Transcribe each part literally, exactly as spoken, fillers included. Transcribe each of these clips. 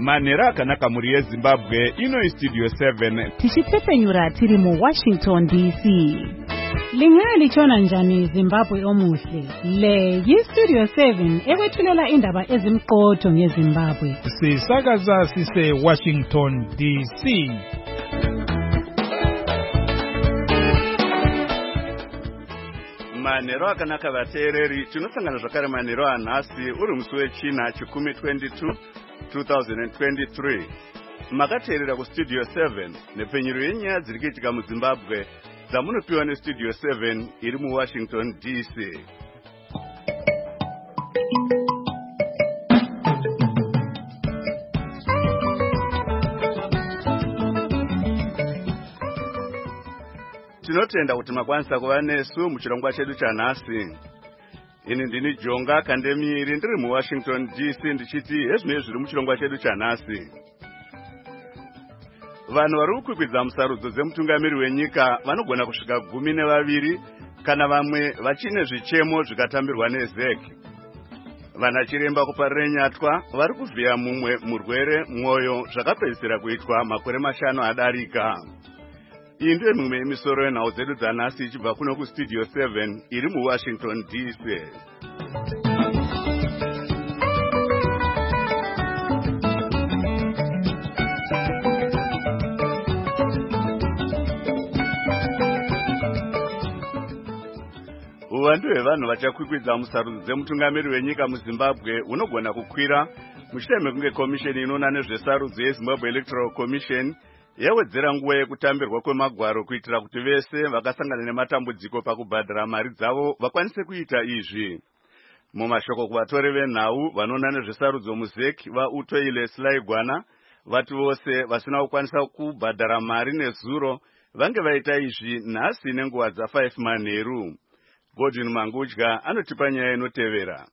Manera akanaka muri yeZimbabwe ino Studio seven. Tichipfepenyura tiri mu Washington D C. Lingali chona njani Zimbabwe omuhle. Le yi Studio seven ekwethulela indaba ezimqotho ngeZimbabwe. Sisakaza sise Washington D C. Manero akanaka vateereri tinosangana zvakare manero anhasi uri musi wechina chikumi twenty-two twenty twenty-three. Makateerera kuStudio seven nepenyero yenyaya dziri kuitika muZimbabwe dzamunopiwa neStudio seven iri muWashington D C. Tinotenda kuti makwanisa kuva nesu muchirongwa chedu chanhasi. Ini ndini Jonga Kandemiri ndiri muWashington D C ndichiti hezvinezvi zviri muchirongwa chedu chanhasi. Vanhu vari kukwikwidzwa musarudzo dzemutungamiri wenyika vanogona kusvika gumi nevaviri kana vamwe vachine zvichemo zvikatambirwa neZEC. Vanachiremba kuparire nyatwa vari kuvhiya mumwe murwere mwoyo zvakapedzisira kuitwa makore mashanu adarika. Iyi ndiyo mimwe yemisoro yenhau dzedu dzanhasi ichibva kuno kuStudio seven iri muWashington D C. Uwandu hwevanhu vachakwikwidza musarudzo dzemutungamiri wenyika muZimbabwe unogona kukwira mushure mekunge komisheni inoona nezvesarudzo yeZimbabwe Electoral Commission yawedzera nguva yekutambirwa kwemagwaro kuitira kuti vese vakasangana nematambudziko pakubhadhara mari dzavo vakwanise kuita izvi. Mumashoko kuvatori venhau vanoona nezvesarudzo muZEC vaUtoile Selaigwana vati vose vasina kukwanisa kubhadhara mari nezuro vange vaita izvi nhasi nenguva dzafive manheru. Godwin Mangudya anotipa nyaya inotevera.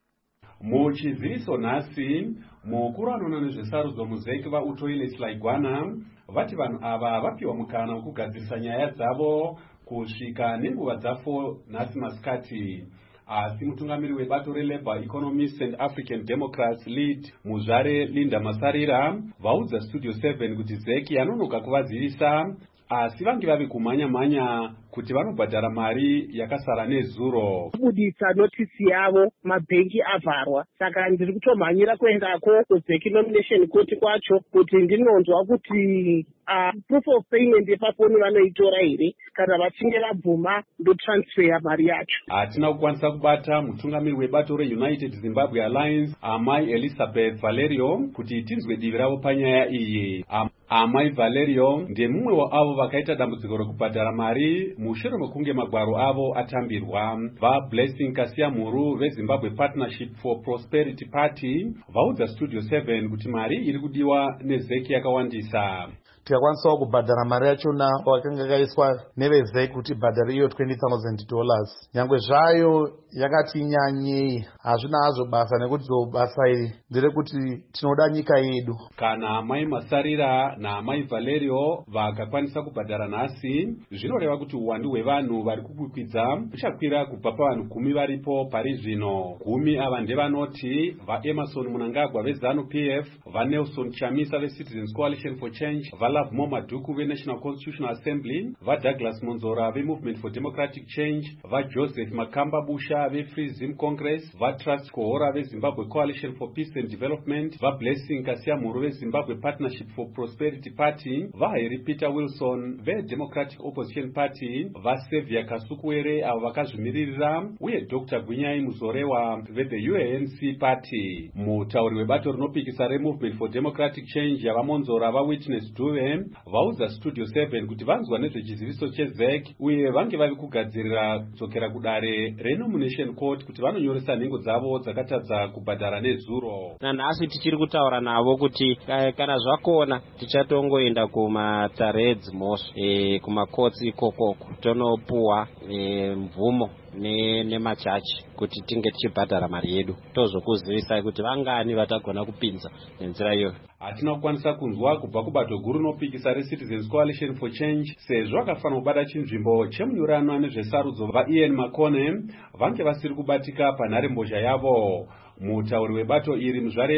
Muchiziviso nhasi mukuru anoona nezvesarudzo muZEC vaUtoile Selaigwana vati vanhu ava vapiwa mukana wekugadzirisa nyaya dzavo kusvika nenguva dzafo nhasi masikati. Asi mutungamiri webato reLabour Economists and African Democrats lead muzvare Linda Masarira vaudza Studio seven kuti ZEC yanonoka kuvazivisa asi vange vave kumhanya-mhanya kuti vanobhadhara mari yakasara nezuro. Kubudisa notisi yavo mabhengi avharwa, saka ndiri kutomhanyira kuendako kuZEC nomination court kwacho kuti ndinonzwa kuti uh, proof of payment yepafoni vanoitora here kana vachinge vabvuma ndotransfer mari yacho. Hatina kukwanisa kubata mutungamiri webato reUnited Zimbabwe Alliance Amai Elizabeth Valerio kuti tinzwe divi ravo panyaya iyi. Am Amai Valerio ndiye mumwe wavo vakaita dambudziko rekubhadhara mari mushure mekunge magwaro avo atambirwa. VaBlessing Kasiamuru veZimbabwe Partnership for Prosperity Party vaudza Studio seven kuti mari iri kudiwa neZEC yakawandisa. Tikakwanisa kubhadhara mari yachona wakanga yakaiswa neveZEC kuti bhadhari iyo twenty thousand dollars. Nyangwe zvayo yakati nyanyei hazvina hazvo basa nekuti basa iri nderekuti tinoda nyika yedu. Kana Mai Masarira naMai Valerio vakakwanisa kubhadhara nhasi zvinoreva kuti uwandu hwevanhu vari kukwikwidza uchakwira kubva pavanhu gumi varipo pari zvino. Gumi ava ndevanoti vaEmerson Mnangagwa veZANU P F, vaNelson Chamisa veCitizens Coalition for Change, vaLove Maduku veNational Constitutional Assembly, vaDouglas Monzora veMovement for Democratic Change, vaJoseph Makamba Busha veFree Zim Congress, vaTrust Kohora veZimbabwe Coalition for Peace and Development, vaBlessing Kasiamuru veZimbabwe Partnership for Prosperity Party, vaHarry Peter Wilson veDemocratic Opposition Party, vaSevia Kasukuwere avo vakazvimiririra uye Doctor Gwinyai Muzorewa veThe U A N C Party. Mutauri webato rinopikisa reMovement for Democratic Change yavaMonzora vaWitness Dube vaudza Studio seven kuti vanzwa nezvechiziviso cheZEC uye vange vavi kugadzirira kudzokera kudare renomination court kuti vanonyoresa nhengo dzavo dzakatadza kubhadhara nezuro. Nanhasi tichiri kutaura navo kuti kana zvakona tichatongoenda kumaTaredz Mosque e, kumakotsi ikokoko tonopuwa e, mvumo nemachachi kuti tinge tichibhadhara mari yedu tozokuzivisa kuti vangani vatagona kupinza nenzira iyoyo. Hatina kukwanisa kunzwa kubva kubato guru rinopikisa reCitizens Coalition for Change sezvo vakafanira kubata chinzvimbo chemunyorano nezvesarudzo vaIan Makone vange vasiri kubatika panharembozha yavo. Mutauri webato iri muzvare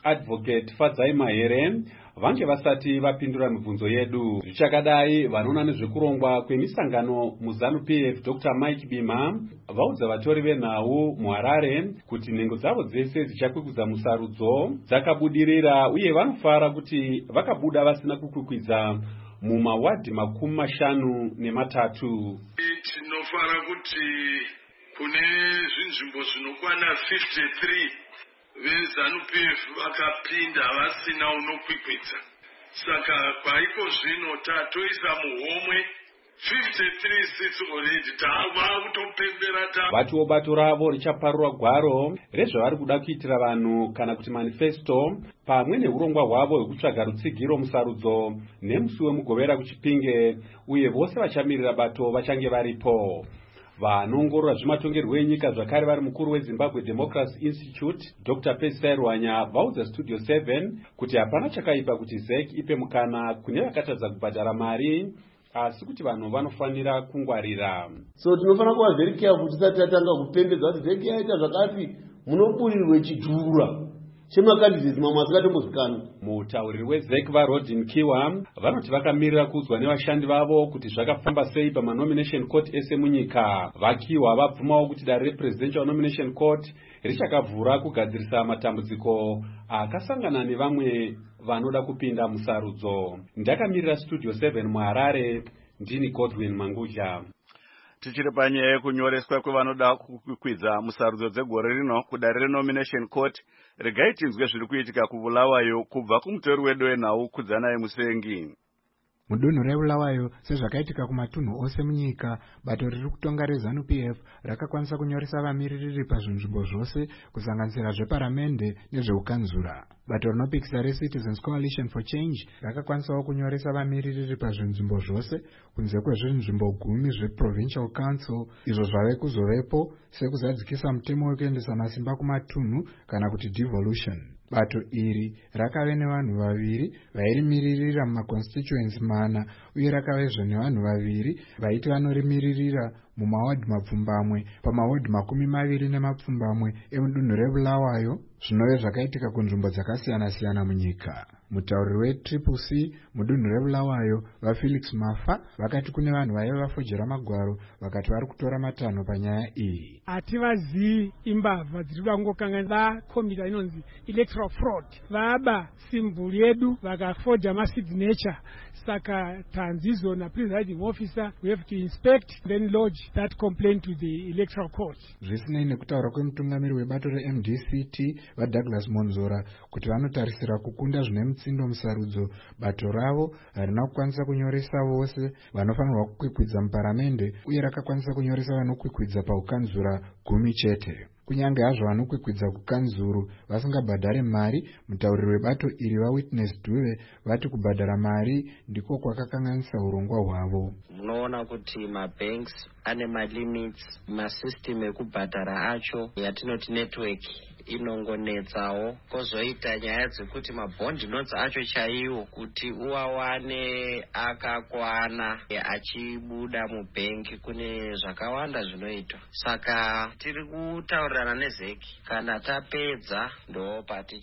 Advocate Fadzai Mahere vange vasati vapindura mibvunzo yedu. Zvichakadai, vanoona nezvekurongwa kwemisangano muZANU-P F Doctor Mike Bima vaudza vatori venhau muHarare kuti nhengo dzavo dzese dzichakwikudza musarudzo dzakabudirira uye vanofara kuti vakabuda vasina kukwikwidza mumawadhi makumi mashanu nematatu. Tinofara kuti kune zvinzvimbo zvinokwana fifty-three veZANU-P F vakapinda vasina unokwikwidza. Saka kwaiko zvino tatoisa muhomwe fifty-three seats already tava kutopembera ta. Vatiwo bato ravo richaparura gwaro rezvavari kuda kuitira vanhu kana kuti manifesto pamwe neurongwa hwavo hwekutsvaga rutsigiro musarudzo nemusi wemugovera kuChipinge, uye vose vachamirira bato vachange varipo. Vanoongorora zvematongerwo enyika zvakare vari mukuru weZimbabwe Democracy Institute Doctor Pesai Rwanya vaudza Studio seven kuti hapana chakaipa kuti Z E C ipe mukana kune vakatadza kubhadhara mari, asi kuti vanhu vanofanira kungwarira. So tinofanira kuva very careful tisati tatanga kupembedza kuti Z E C yaita zvakati munoburirwe chidhura chemakandidheti mamwe asingatombozvikanwa. Mutauriri weZ E C vaRodin Kiwa vanoti vakamirira kuudzwa nevashandi vavo kuti zvakafamba sei pamanomination court ese munyika. Vakiwa vabvumawo kuti dare represidential nomination court richakavhura kugadzirisa matambudziko akasangana nevamwe vanoda kupinda musarudzo. Ndakamirira Studio seven muHarare, ndini Godwin Manguja. Tichiri panyaya yekunyoreswa kwevanoda kukwikwidza musarudzo dzegore rino kudare renomination court, regai tinzwe zviri kuitika kuBulawayo kubva kumutori wedu wenhau Kudzanayi Musengi. Mudunhu reBulawayo, sezvakaitika kumatunhu ose munyika, bato riri kutonga reZANU-P F rakakwanisa kunyoresa vamiririri pazvinzvimbo zvose kusanganisira zveparamende nezveukanzura. Bato rinopikisa reCitizens Coalition for Change rakakwanisawo kunyoresa vamiririri pazvinzvimbo zvose kunze kwezvinzvimbo gumi zveProvincial Council izvo zvave kuzovepo sekuzadzikisa mutemo wekuendesa masimba kumatunhu kana kuti devolution. Bato iri rakave nevanhu vaviri vairimiririra mumaconstituency mana uye rakavezve nevanhu vaviri vaiti vanorimiririra mumawadhi mapfumbamwe pamawadhi makumi maviri nemapfumbamwe emudunhu reBulawayo, zvinove zvakaitika kunzvimbo dzakasiyana-siyana munyika. Mutauriri weTriple C mudunhu reBulawayo vaFelix Mafa vakati kune vanhu vaiva vafojera magwaro vakati vari kutora matanho panyaya iyi. Hativazivi imbavha dziri kuda kungokanganisa komita inonzi electoral fraud. Vaba simbuli yedu vakafoja masignature, saka tanzizo na presiding officer we have to inspect then lodge that complaint to the electoral court. Zvisinei nekutaura kwemutungamiri webato reM D C T vaDouglas Monzora kuti vanotarisira kukunda zvine mutsindo musarudzo, bato ravo harina kukwanisa kunyoresa vose vanofanirwa kukwikwidza muparamende uye rakakwanisa kunyoresa vanokwikwidza paukanzura gumi chete. Kunyange hazvo vanokwikwidza kukanzuru vasingabhadhare mari, mutauriri webato iri vaWitness Duve vati kubhadhara mari ndiko kwakakanganisa urongwa hwavo. Munoona kuti mabanks ane malimits, masystem ekubhadhara acho yatinoti network inongonetsawo, kozoita nyaya dzekuti mabhondi notes acho chaiwo kuti uwawane akakwana achibuda mubhengi, kune zvakawanda zvinoitwa. Saka tiri kutaurirana neZ E C, kana tapedza ndo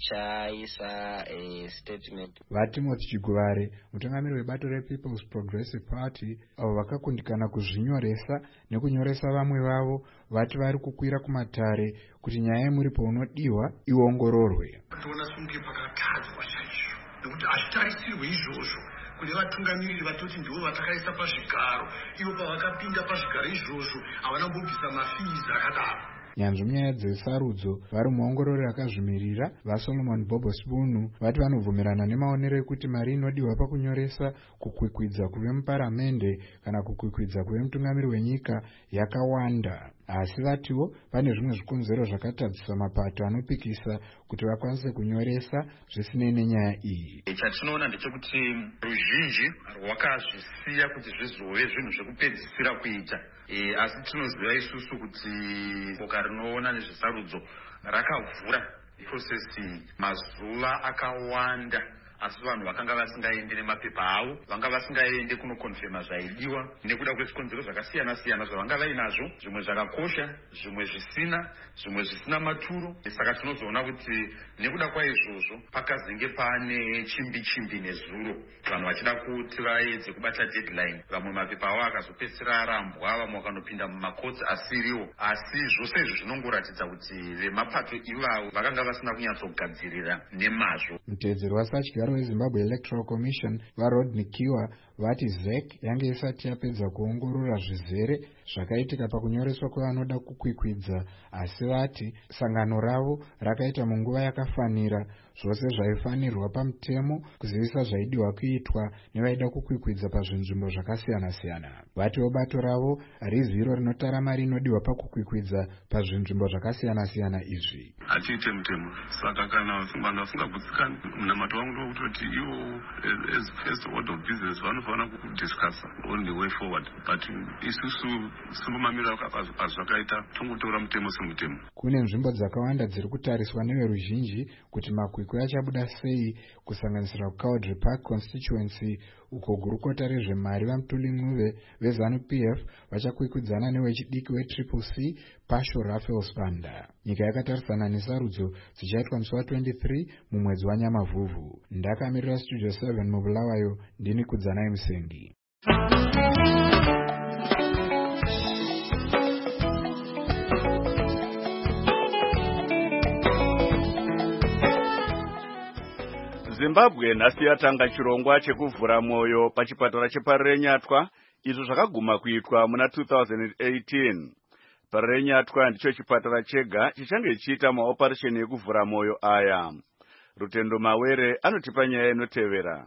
patichaisa e, statement. VaTimothy Chiguvare mutungamiri webato rePeople's Progressive Party avo vakakundikana kuzvinyoresa nekunyoresa vamwe vavo vati vari kukwira kumatare kuti nyaya yemuripo unodiwa iongororwe. Tinoona sunge pakatadzwa chaizvo nekuti hazvitarisirwe izvozvo kune vatungamiriri vatoti ndivo vatakaisa pazvigaro, ivo pavakapinda pazvigaro izvozvo havana kubvisa mafizi akadaro. Nyanzvi munyaya dzesarudzo vari muongorori akazvimirira vaSolomon Bobo Spunu vati vanobvumirana nemaonero ekuti mari inodiwa pakunyoresa kukwikwidza kuve muparamende kana kukwikwidza kuve mutungamiri wenyika yakawanda, asi vatiwo pane zvimwe zvikonzero zvakatadzisa mapato anopikisa kuti vakwanise kunyoresa zvisinei nenyaya iyi. Chatinoona ndechekuti ruzhinji rwakazvisiya kuti zvizove zvinhu zvekupedzisira kuita, e, asi tinoziva isusu kuti boka rinoona nezvesarudzo rakavhura process mazuva akawanda asi vanhu vakanga vasingaendi nemapepa avo, vanga vasingaendi kunokonfirma zvaidiwa nekuda kwezvikonzero zvakasiyana siyana zvavanga vainazvo, zvimwe zvakakosha, zvimwe zvisina, zvimwe zvisina maturo. Saka tinozoona kuti nekuda kwaizvozvo pakazenge pane chimbi chimbi nezuro, vanhu vachida kuti vaedze kubata deadline. Vamwe mapepa avo akazopedzisira arambwa, vamwe vakanopinda mumakotsi asiriwo. Asi zvose izvi zvinongoratidza kuti vemapato ivavo vakanga vasina kunyatsogadzirira nemazvo. Mutedzeri wasachigyaro weZimbabwe Electoral Commission vaRodney Kiwa vati Z E C yange isati yapedza kuongorora zvizere zvakaitika pakunyoreswa kwevanoda kukwikwidza, asi vati sangano ravo rakaita munguva yakafanira zvose zvaifanirwa pamutemo kuzivisa zvaidiwa kuitwa nevaida kukwikwidza pazvinzvimbo zvakasiyana siyana. Vatiwo bato ravo harizi iro rinotarama rinodiwa pakukwikwidza pazvinzvimbo zvakasiyana siyana izvi. Hatiite mutemo, saka kana vanhu vasingagutsikani, munamato wangu ndokutoti ivo as first order of business vanofana kudiscussa on the way forward, but isusu simbomamira pazvakaita tongotora mutemo semutemo. Kune nzvimbo dzakawanda dziri kutariswa neveruzhinji kuti makwikwi achabuda sei, kusanganisira kuCowdry Park constituency uko gurukota rezvemari vaMutuli Ncube veZANU-P F vachakwikwidzana newechidiki weTriple C Pasho Raphael Spanda. Nyika yakatarisana nesarudzo dzichaitwa musi wa-twenty-three mumwedzi waNyamavhuvhu. Ndakamirira Studio seven mubulawayo, ndini Kudzanai Musengi. Zimbabwe nhasi yatanga chirongwa chekuvhura mwoyo pachipatara cheParenyatwa, izvo zvakaguma kuitwa muna two thousand eighteen. Parenyatwa ndicho chipatara chega chichange chiita maoparesheni ekuvhura mwoyo aya. Rutendo Mawere anotipa nyaya inotevera.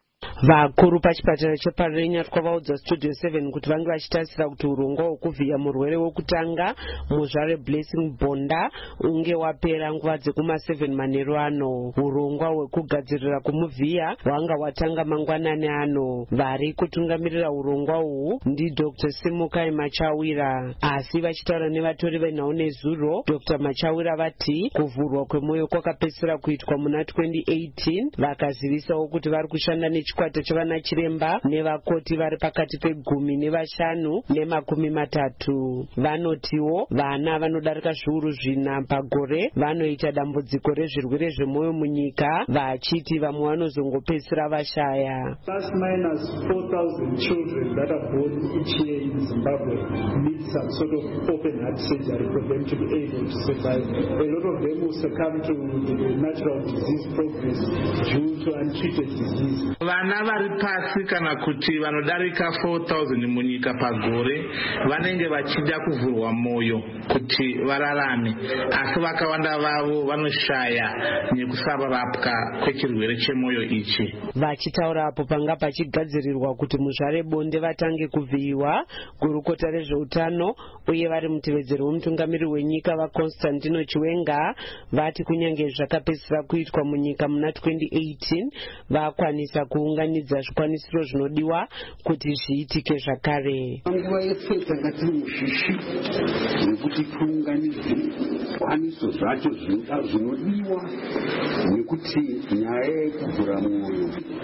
Vakuru pachipatara cheParenyatwa vaudza Studio seven kuti vange vachitarisira kuti urongwa hwekuvhiya murwere wekutanga muzvare Blessing Bonda unge wapera nguva dzekuma seven manheru ano. Urongwa hwekugadzirira kumuvhiya hwanga hwatanga mangwanani ano. Vari kutungamirira urongwa uhu ndi Doctor Simukai Machawira, asi vachitaura nevatori venhau nezuro, Doctor Machawira vati kuvhurwa kwemwoyo kwakapedzisira kuitwa muna twenty eighteen, vakazivisawo kuti vari kushanda nechikwata chavana chiremba nevakoti vari pakati pegumi nevashanu nemakumi matatu. Vanotiwo vana vanodarika zviuru zvina pagore vanoita dambudziko rezvirwere zvemwoyo munyika, vachiti vamwe vanozongopedzisira vashaya. Plus minus four thousand children that are born each year in Zimbabwe need some sort of open heart surgery for them to be able to survive. A lot of them will succumb to the natural disease progress due to untreated disease. Vana vari pasi kana kuti vanodarika four thousand munyika pagore vanenge vachida kuvhurwa mwoyo kuti vararame, asi vakawanda vavo vanoshaya nekusava vapwa kwechirwere chemwoyo ichi. Vachitaura apo panga pachigadzirirwa kuti muzvare Bonde vatange kuvhiyiwa, gurukota rezveutano uye vari mutevedzeri wemutungamiri wenyika vaConstantino Chiwenga vati kunyange zvakapedzisira kuitwa munyika muna twenty eighteen vakwanisa kuunganidza zvikwanisiro zvinodiwa kuti zviitike zvakare. Nguva yese tanga tiri mushishi nekuti tiunganidze zvikwanisiro zvacho zvinodiwa nekuti nyaya yekuvhura mwoyo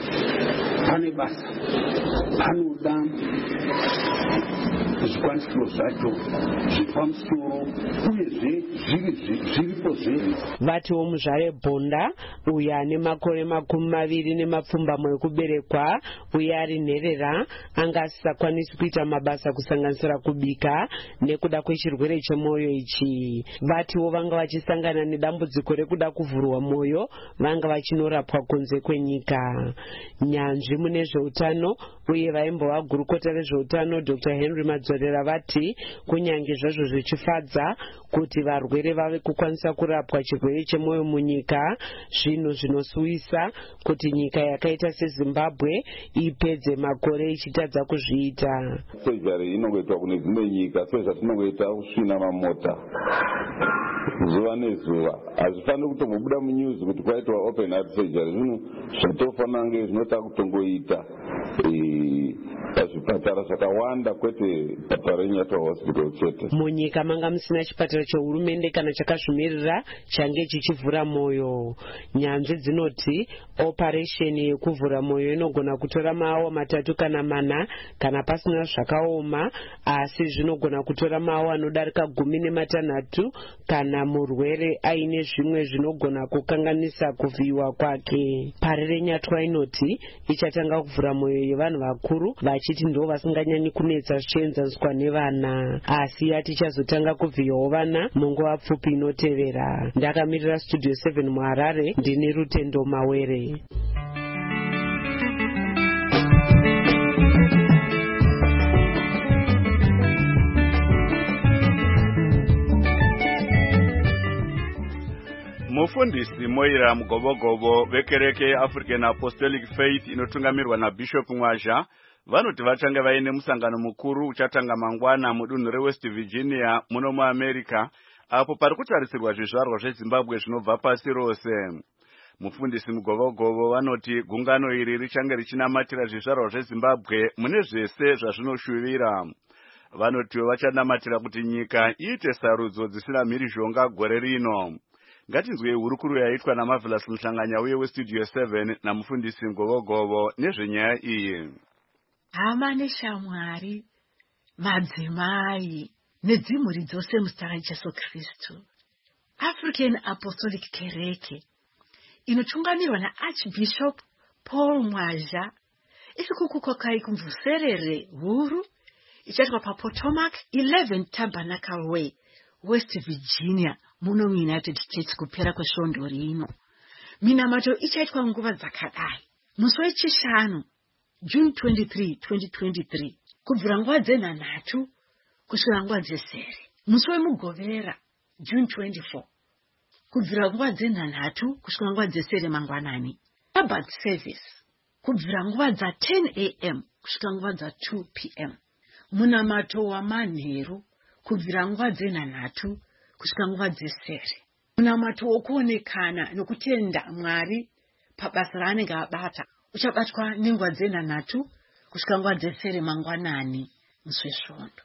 pane basa, panoda zvikwanisiro zvacho zvepamusoro uyezve zviripo zviri. Vatiwo muzvare Bonda uye ane makore makumi maviri nemapfumbamwe ekuberekwa uye ari nherera anga asisakwanisi kuita mabasa kusanganisira kubika nekuda kwechirwere chemwoyo ichi. Vatiwo vanga vachisangana nedambudziko rekuda kuvhurwa mwoyo vanga vachinorapwa kunze kwenyika. Nyanzvi mune zveutano uye vaimbova gurukota rezveutano Doctor Henry Madzorera vati kunyange zvazvo zvichifadza kuti varwere vave kukwanisa kurapwa chirwere chemwoyo munyika, zvinhu zvinosuwisa kuti nyika yakaita seZimbabwe ipedze makore ichitadza kuzviita. Surgery inongoitwa kune dzimwe nyika sezvatinongoita kusvina mamota zuva nezuva. Hazvifaniri kutongobuda munews kuti kwaitwa open heart surgery. Zvinhu zvatofanira kunge zvinota kutongoita zvipatara zvakawanda kwete chipatara reNyatwa hospital chete. Munyika manga musina chipatara chehurumende kana chakazvimirira change chichivhura mwoyo. Nyanzvi dzinoti operation yekuvhura mwoyo inogona kutora maawa matatu kana mana kana pasina zvakaoma, asi zvinogona kutora maawa anodarika gumi nematanhatu kana murwere aine zvimwe zvinogona kukanganisa kuvhiyiwa kwake. Pari reNyatwa inoti ichatanga kuvhura mwoyo yevanhu vakuru, vachiti ndo vasinganyanyi kunetsa zvichienzaniswa nevana, asi yati chazotanga kuvhiyawo vana munguva pfupi inotevera. Ndakamirira Studio seven muHarare, ndini Rutendo Mawere. Mufundisi Moira Mugobogobo vekereke African Apostolic Faith inotungamirwa naBishop Mwazha vanoti vachanga vaine musangano mukuru uchatanga mangwana mudunhu reWest Virginia muno muAmerica, apo pari kutarisirwa zvizvarwa zveZimbabwe zvinobva pasi rose. Mufundisi Mugobogobo vanoti gungano iri richange richinamatira zvizvarwa zveZimbabwe mune zvese zvazvinoshuvira. Vanoti vachanamatira kuti nyika iite sarudzo dzisina mhirizhonga gore rino. Ngatinzwe hurukuru yaitwa naMarvelous Muhlanganya uye weStudio seven namufundisi Mugobogobo nezvenyaya iyi. Hama neshamwari, madzimai nedzimhuri dzose muzita raJesu Kristu. African Apostolic Kereke inotungamirwa naArchbishop Paul Mwazha iri kukukokai kumvuserere huru ichaitwa paPotomac eleven Tabernacle Way, West Virginia, muno United States kupera kwesvondo rino. Minamato ichaitwa nguva dzakadai. Musi wechishanu June twenty-third, twenty twenty-three, kubvira nguva dzenhanhatu kusvika nguva dzesere. Musi wemugovera June twenty-fourth, kubvira nguva dzenhanhatu kusvika nguva dzesere mangwanani. Sabbath service kubvira nguva dza ten a m kusvika nguva dza two p m. Munamato wamanheru kubvira nguva dzenhanhatu kusvika nguva dzesere. Munamato wokuonekana nokutenda Mwari pabasa raanenge abata uchabatwa nenguva dzenhanhatu kusvika nguva dzesere mangwanani musi wesvondo.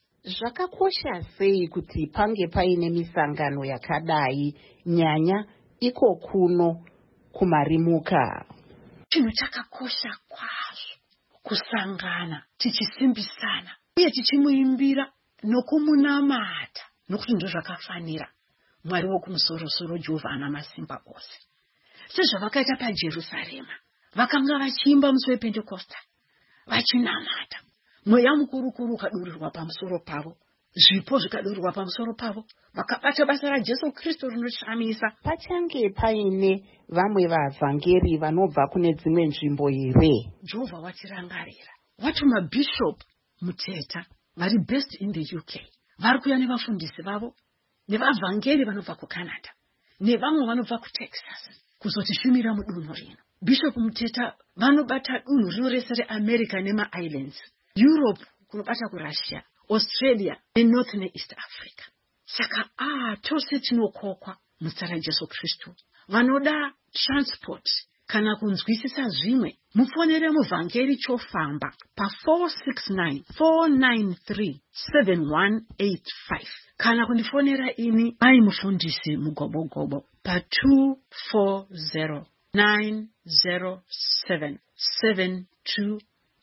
Zvakakosha sei kuti pange paine misangano yakadai, nyanya iko kuno kumarimuka? Chinhu chakakosha kwazvo kusangana tichisimbisana uye tichimuimbira nokumunamata, nokuti ndo zvakafanira Mwari wokumusoro-soro Jehovha ana masimba ose. Sezvavakaita paJerusarema, vakanga vachiimba musi wePentecosta vachinamata, mweya mukuru-kuru ukadurirwa pamusoro pavo, zvipo zvikadurirwa pamusoro pavo, vakabata basa raJesu Kristu rinoshamisa. Pachange paine vamwe vavhangeri vanobva kune dzimwe nzvimbo here? Jehovha watirangarira, watuma Bishop Muteta vari based in the U K, vari kuya nevafundisi vavo nevavhangeri vanobva kuCanada nevamwe vanobva kuTexas kuzotishumira mudunhu rino. Bishop Muteta vanobata dunhu rino rese reAmerica nemaIslands, Europe kunobata kuRussia, Australia neNorth neEast Africa. Saka ah tose tinokokwa muzita raJesu Kristu. Vanoda transport kana kunzwisisa zvimwe, mufonere muvhangeri chofamba pa four six nine, four nine three, seven one eight five kana kundifonera ini mai mufundisi Mugobogobo pa two four zero, nine zero seven, seven two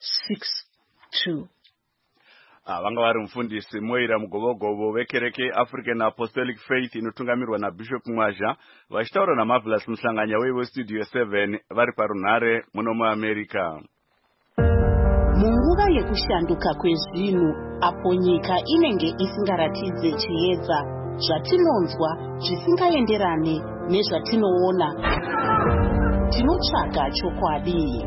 six two. Vanga vari mufundisi Moira Mugobogobo vekereke African Apostolic Faith inotungamirwa naBishop Mwazha vachitaura naMarvelous Muhlanganya weStudio seven vari parunhare muno muAmerica. Munguva yekushanduka kwezvinhu, apo nyika inenge isingaratidze chiedza, zvatinonzwa zvisingaenderane nezvatinoona, tinotsvaga chokwadi.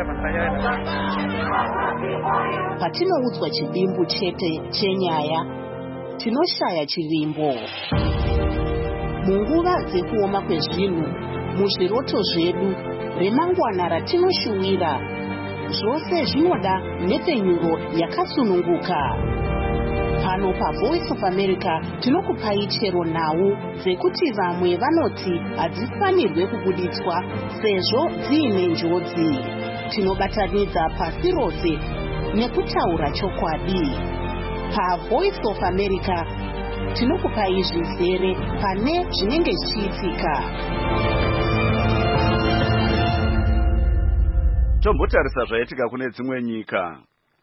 Patinoudzwa chivimbu chete chenyaya, tinoshaya chivimbo. Munguva dzekuoma kwezvinhu, muzviroto zvedu, remangwana ratinoshuwira, zvose zvinoda nhepfenyuro yakasununguka. Pano paVoice of America tinokupai chero nhau dzekuti vamwe vanoti hadzifanirwe kubuditswa sezvo dziine njodzi. Tinobatanidza pasi rose nekutaura chokwadi. PaVoice of America tinokupai zvizere pane zvinenge zvichiitika. Tombotarisa zvaitika kune dzimwe nyika.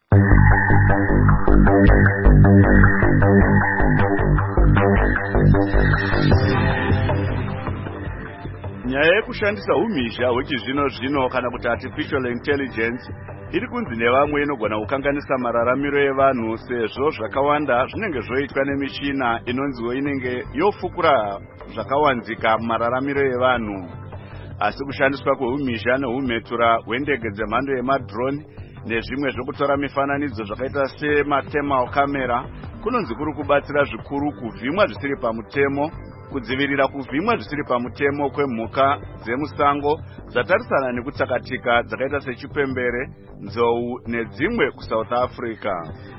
Nyaya yekushandisa umhizha hwechizvino zvino kana kuti artificial intelligence iri kunzi nevamwe inogona kukanganisa mararamiro evanhu, sezvo zvakawanda zvinenge zvoitwa nemichina inonziwo inenge yofukura zvakawanzika mararamiro evanhu. Asi kushandiswa kweumhizha nehumhetura hwendege dzemhando yemadrone nezvimwe zvokutora mifananidzo zvakaita semathermal camera kunonzi kuri kubatsira zvikuru kuvhimwa zvisiri pamutemo, kudzivirira kuvhimwa zvisiri pamutemo kwemhuka dzemusango dzatarisana nekutsakatika dzakaita sechipembere, nzou nedzimwe kuSouth Africa.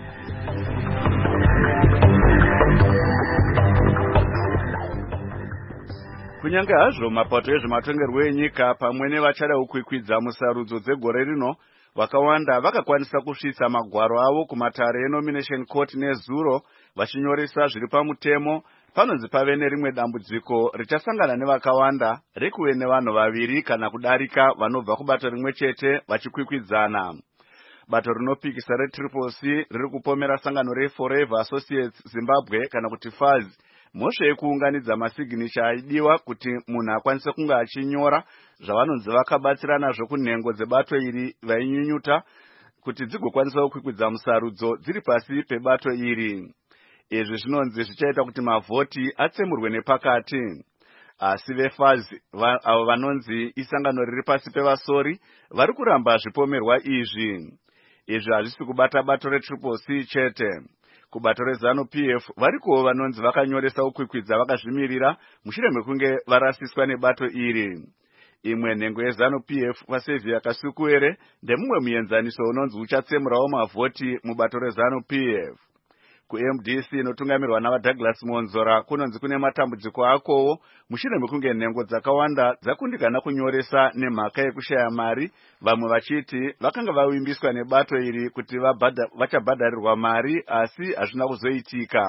Kunyange hazvo mapato ezvematongerwo enyika pamwe nevachada kukwikwidza musarudzo dzegore rino, vakawanda vakakwanisa kusvitsa magwaro avo kumatare enomination court nezuro vachinyoresa zviri pamutemo. Panonzi pave nerimwe dambudziko richasangana nevakawanda rekuve nevanhu vaviri kana kudarika vanobva kubato rimwe chete vachikwikwidzana. Bato rinopikisa reTriple C riri kupomera sangano reForever Associates Zimbabwe kana kuti F A Z mhosva yekuunganidza masignature aidiwa kuti munhu akwanise kunge achinyora zvavanonzi vakabatsira nazvo kunhengo dzebato iri vainyunyuta kuti dzigokwanisa kukwikwidza musarudzo dziri pasi pebato iri. Izvi zvinonzi zvichaita kuti mavhoti atsemurwe nepakati. Asi veF A Z avo vanonzi isangano riri pasi pevasori vari kuramba zvipomerwa izvi. Izvi hazvisi kubata bato reTriple C chete. Kubato reZANU-P F varikowo vanonzi vakanyoresa kukwikwidza vakazvimirira mushure mekunge varasiswa nebato iri. Imwe nhengo yeZANU-P F vaSaviour Kasukuwere ndemumwe muenzaniso unonzi uchatsemurawo mavhoti mubato reZANU-P F. Ku-M D C inotungamirwa navaDouglas Monzora kunonzi kune matambudziko akowo mushure mekunge nhengo dzakawanda dzakundikana kunyoresa nemhaka yekushaya mari, vamwe vachiti vakanga vavimbiswa nebato iri kuti vachabhadharirwa mari asi hazvina kuzoitika.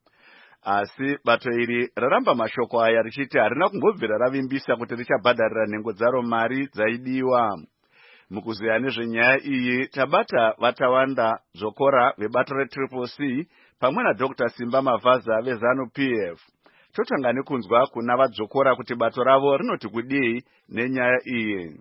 Asi bato iri raramba mashoko aya richiti harina kumbobvira ravimbisa kuti richabhadharira nhengo dzaro mari dzaidiwa. Mukuziya nezvenyaya iyi tabata vatawanda zokora vebato reTriple C pamwe naDr Simba Mavaza veZANU-P F. Totanga nekunzwa kuna vadzokora kuti bato ravo rinoti kudii nenyaya iyi.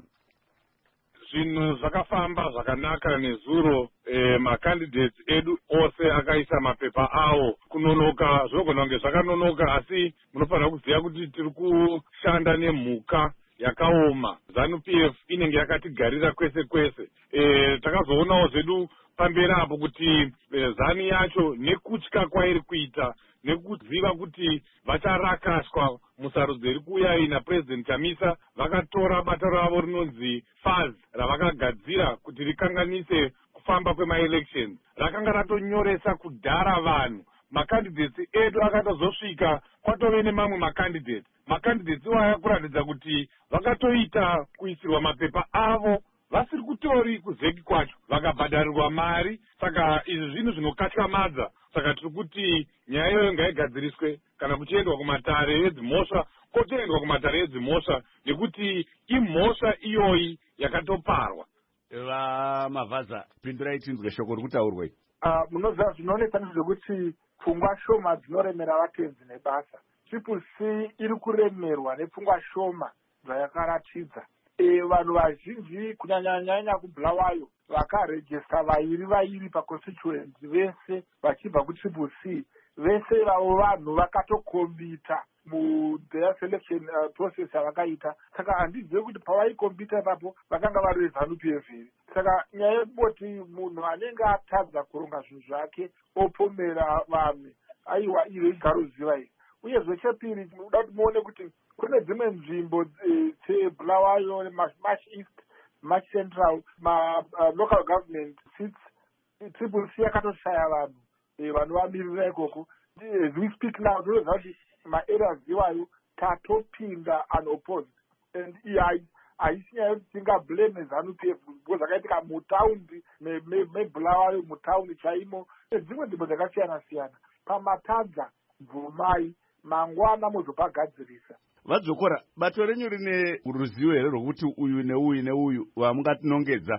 Zvinhu zvakafamba zvakanaka nezuro, eh, makandidates edu ose akaisa mapepa awo kunonoka. Zvogona kunge zvakanonoka asi munofanira kuziva kuti tiri kushanda nemhuka yakaoma. ZANU-P F inenge yakatigarira kwese kwese. E, takazoonawo zvedu pamberi apo kuti e, zani yacho nekutya kwairi kuita nekuziva kuti vacharakaswa musarudzo iri kuuya ina President Chamisa, vakatora bato ravo rinonzi F A Z ravakagadzira kuti rikanganise kufamba kwemaelections. Rakanga ratonyoresa kudhara vanhu. Makandidates edu akatozosvika kwatove nemamwe makandidates. Makandidates iwaya kuratidza kuti vakatoita kuisirwa mapepa avo vasiri kutori kuzeki kwacho, vakabhadharirwa mari. Saka izvi zvinhu zvinokatyamadza. Saka tiri kuti nyaya iyoyo ngaigadziriswe kana kuchiendwa kumatare edzimhosva, kotoendwa kumatare edzimhosva nekuti imhosva iyoyi yakatoparwa. Va Mavaza, pindurai tinzwe shoko rikutaurwa. Uh, munoziva zvinoonekwa nezvekuti pfungwa shoma dzinoremera vatenzi nebasa. Triple C iri kuremerwa nepfungwa shoma zvayakaratidza. E, vanhu vazhinji kunyanyanyanya kuBulawayo vakarejesta vairi vairi paconstituency vese vachibva kuTriple C. Vese vavo vanhu vakatokombita mutheir selection uh, process yavakaita. Saka handizivi kuti pavaikombita ipapo vakanga vari veZANU-P F iri. Saka nyaya yekuboti munhu anenge atadza kuronga zvinhu zvake opomera vamwe, aiwa iro igaro ziva iri. Uye zvechepiri tinoda kuti muone kuti kune dzimwe nzvimbo dzeBulawayo, Marsh East, Marsh Central, ma uh, local government seats Triple C yakatoshaya vanhu e, vanovamirira ikoko. As we speak now, tinoziva kuti maareas iwayo tatopinda unopposed. And I, haisi nyaya yekuti tingablame ZANU P F because zvakaitika mutaundi mebhulawayo mutaundi chaimo nedzimwe nzvimbo dzakasiyana siyana. Pamatadza bvumai mangwana muzopagadzirisa. Vadzokora, bato renyu rine ruzivo here rwokuti uyu neuyu neuyu vamungatinongedza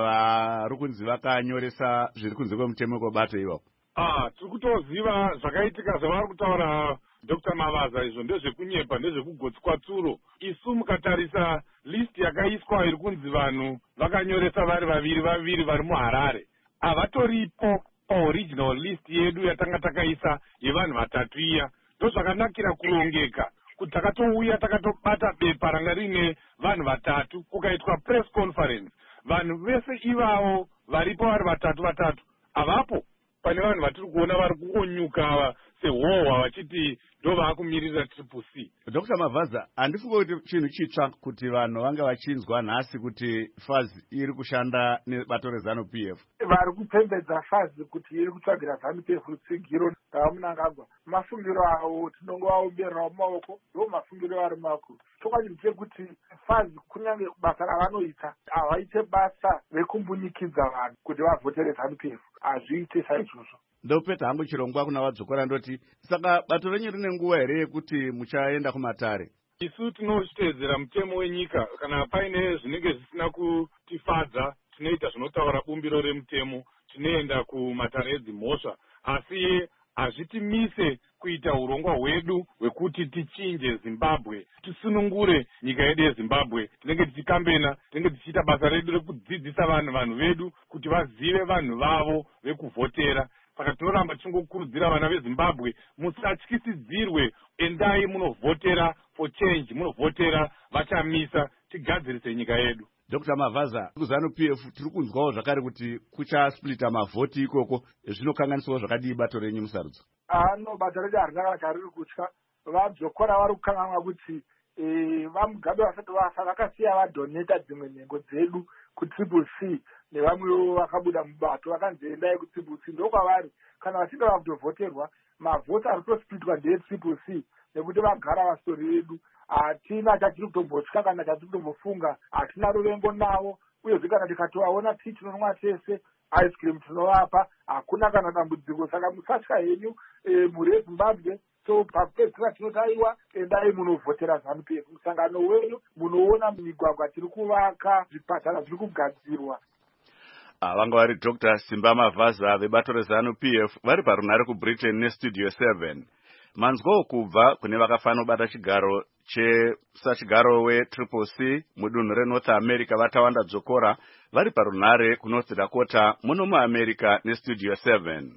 vari kunzi vakanyoresa zviri kunze kwemutemo kwebato ivapo? Ah, tiri kutoziva zvakaitika zvavari kutaura Doctor Mavaza, izvo ndezvekunyepa ndezvekugotsikwa tsuro. Isu mukatarisa list yakaiswa iri kunzi vanhu vakanyoresa vari vaviri vaviri vari muHarare, havatoripo paoriginal list yedu yatanga takaisa yevanhu vatatu iya. Ndozvakanakira kurongeka kuti takatouya takatobata bepa ranga rine vanhu vatatu, kukaitwa press conference. Vanhu vese ivavo varipo vari vatatu vatatu avapo pane vanhu vatiri kuona vari kuonyuka sehohwa vachiti ndo vaakumirira triple C. Doctor Mavaza, handifunga kuti chinhu chitsva kuti vanhu vange vachinzwa nhasi kuti fazi iri kushanda nebato reZANU P F. Vari kupembedza fazi kuti iri kutsvagira ZANU P F rutsigiro ramunangagwa. Mafungiro avo tinongovaomberera mumaoko, ndo mafungiro ari makuru. Chokwadi chekuti fazi kunyange basa ravanoita havaite basa rekumbunyikidzwa vanhu kuti vavhotere ZANU P F. Hazviite saizvozvo. Ndopeta hangu chirongwa kuna vadzokora ndoti saka bato renyu rine nguva here yekuti muchaenda kumatare? Isu tinoteedzera mutemo wenyika. Kana paine zvinenge zvisina kutifadza tinoita zvinotaura bumbiro remutemo, tinoenda kumatare edzimhosva, asi hazvitimise kuita urongwa hwedu hwekuti tichinje Zimbabwe, tisunungure nyika yedu yeZimbabwe. Tinenge tichikambena, tinenge tichiita basa redu rekudzidzisa vanhu vanhu vedu kuti vazive vanhu vavo vekuvhotera. Saka tinoramba tichingokurudzira vana veZimbabwe musatyisidzirwe, endai munovhotera for change, munovhotera vachamisa, tigadzirise nyika yedu. Doctor Mavaza, kuZANU P F tiri kunzwawo zvakare kuti kuchasplita mavhoti ikoko, zvinokanganiswawo zvakadii bato renyu musarudzo? Ano bato redu harina kariri kutya. Vadzokora vari kukanganwa kuti vamugabe vasati vafa vakasiya vadoneta dzimwe nhengo dzedu kutriple C nevamwewo vakabuda mubato vakanziendai kutriple C. Ndokwavari kana vachinge vakutovhoterwa mavhoti ari kutosplitwa ndeetriple C nekuti vagara vastori vedu. Hatina chatiri kutombotya kana chatiri kutombofunga, hatina ruvengo navo, uyezve kana tikatovaona tii tinonwa tese, ice cream tinovapa, hakuna kana dambudziko. Saka musatya henyu mhuri yeZimbabwe. So pakupedzisira tinotaiwa endai munovhotera ZANU P F. Musangano wenyu munoona migwagwa tiri kuvaka, zvipatara zviri kugadzirwa. Vanga vari Doctor Simba Mavaza vebato reZANU P F vari parunare kuBritain nestudio seven. Manzwawo kubva kune vakafanobata chigaro chesachigaro wetriple C mudunhu reNorth America vatawanda dzokora vari parunare kuNorth Dakota muno muAmerica nestudio seven.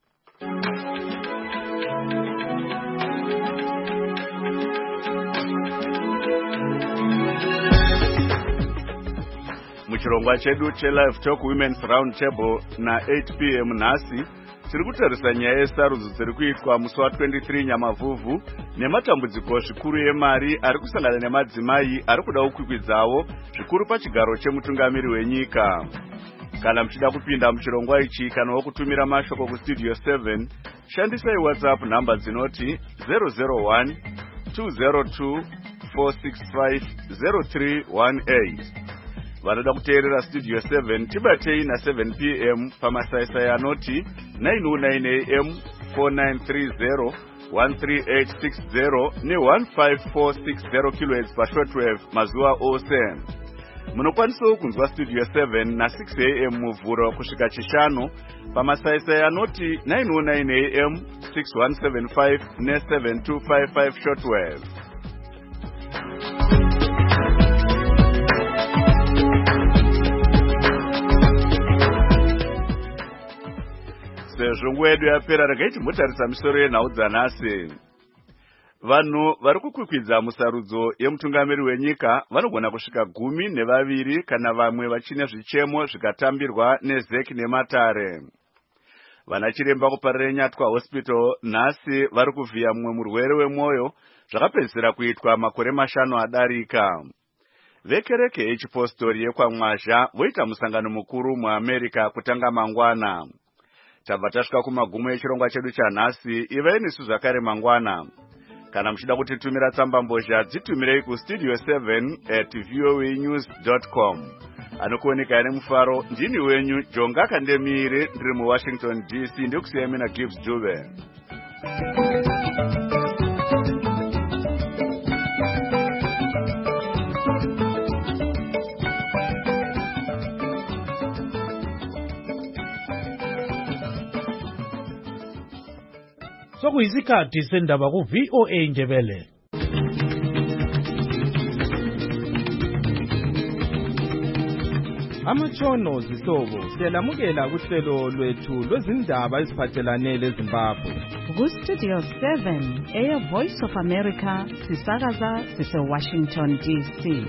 Muchirongwa chedu cheLive Talk Women's Round Table na eight p m nhasi tiri kutarisa nyaya yesarudzo dziri kuitwa musi wa23 Nyamavhuvhu nematambudziko zvikuru emari ari kusangana nemadzimai ari kuda kukwikwidzawo zvikuru pachigaro chemutungamiri wenyika. Kana muchida kupinda muchirongwa ichi kana wokutumira mashoko kustudio seven, shandisai WhatsApp namba dzinoti zero zero one two zero two four six five zero three one eight. Vanoda kuteerera studio seven tibatei na seven p m pamasaisai anoti nine oh nine a m four nine three zero one three eight six zero ne one five four six zero kilohertz pashortwave mazuva ose. Munokwanisawo kunzwa studio seven na six a m muvhuro kusvika chishanu pamasaisai anoti nine oh nine a m six one seven five ne seven two five five shortwave. Sezvo nguva yedu yapera regai timbotarisa misoro yenhau dzanhasi. Vanhu vari kukwikwidza musarudzo yemutungamiri wenyika vanogona kusvika gumi nevaviri kana vamwe vachine zvichemo zvikatambirwa neZEC nematare. Vana chiremba kuparira Nyatwa Hospital nhasi vari kuvhiya mumwe murwere wemwoyo zvakapedzisira kuitwa makore mashanu adarika. Vekereke yechipostori yekwamwazha voita musangano mukuru muAmerica kutanga mangwana. Tabva tasvika kumagumo echirongwa chedu chanhasi, ivai nesu zvakare mangwana. Kana muchida kutitumira tsamba mbozha dzitumirei ku studio seven at voa news dot com. Anokuoneka ane mufaro ndini wenyu Jonga Kandemire ndiri mu Washington D C ndekusiyami na Gibbs Dube. Sokuyisikhathi sendaba ku V O A Ndebele. Amatshono zihlobo siyalamukela kuhlelo lwethu lwezindaba eziphathelane leZimbabwe. Ku Studio seven, Air Voice of America, sisakaza sise Washington D C.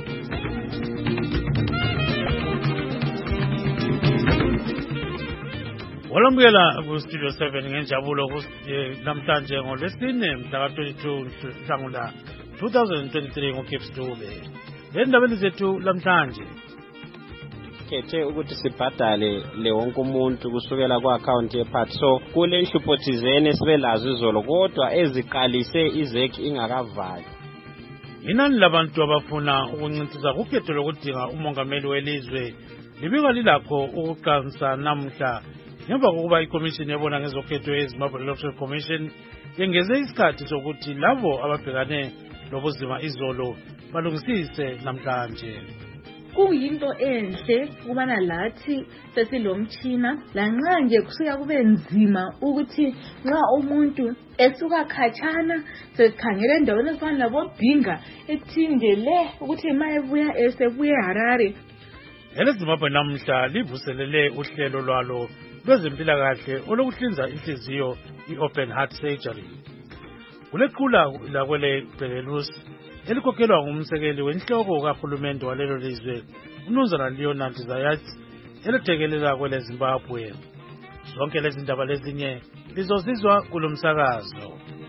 Walamukela ku Studio seven ngenjabulo namhlanje ngolwesine mhla twenty-two Nhlangula twenty twenty-three ngoKips Dube. Endabeni zethu lamhlanje kethe ukuthi sibhadale le wonke umuntu kusukela ku account yePart. So kule nhlupho thizene sibe lazo izolo kodwa eziqalise izeki ingakavali. Inani labantu abafuna ukunciphisa kukhetho lokudinga umongameli welizwe libika lilakho ukuqansa namhla ngemva kokuba iCommission yabona ngezokhetho yeZimbabwe Electoral Commission yengeze isikhathi sokuthi labo ababhekane lobuzima izolo balungisise namhlanje. Kuyinto enhle kubana lathi sesilomtshina lanxa nje kusuka kube nzima ukuthi nxa umuntu esuka khatshana sesikhangela endaweni efana labodinga ethindele ukuthi mayebuya esebuye Harare. EleZimbabwe namhla livuselele uhlelo lwalo lwezempilakahle olokuhlinza inhliziyo i-open heart surgery. Kulequla lakwele Belarus elikhokhelwa ngumsekeli wenhloko kahulumende walelo lizwe uMnumzana Leonard Zayat elethekelela kwele Zimbabwe. Zonke lezi ndaba lezinye lizozizwa kulomsakazo.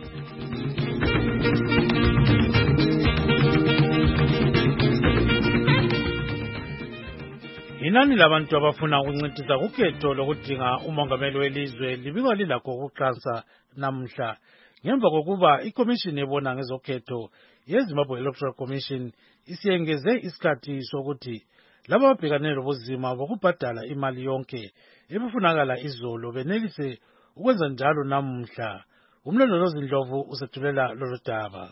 Inani labantu abafuna ukunciphisa kukhetho lokudinga umongameli welizwe libikwa lilakho ukuqansa namhla ngemva kokuba iCommission ebona ngezokhetho yeZimbabwe Electoral Commission isiyengeze isikhathi sokuthi laba ababhekane lobuzima bokubhadala imali yonke ebifunakala izolo benelise ukwenza njalo namhla. Umlondolozi Ndlovu usethulela lolu daba.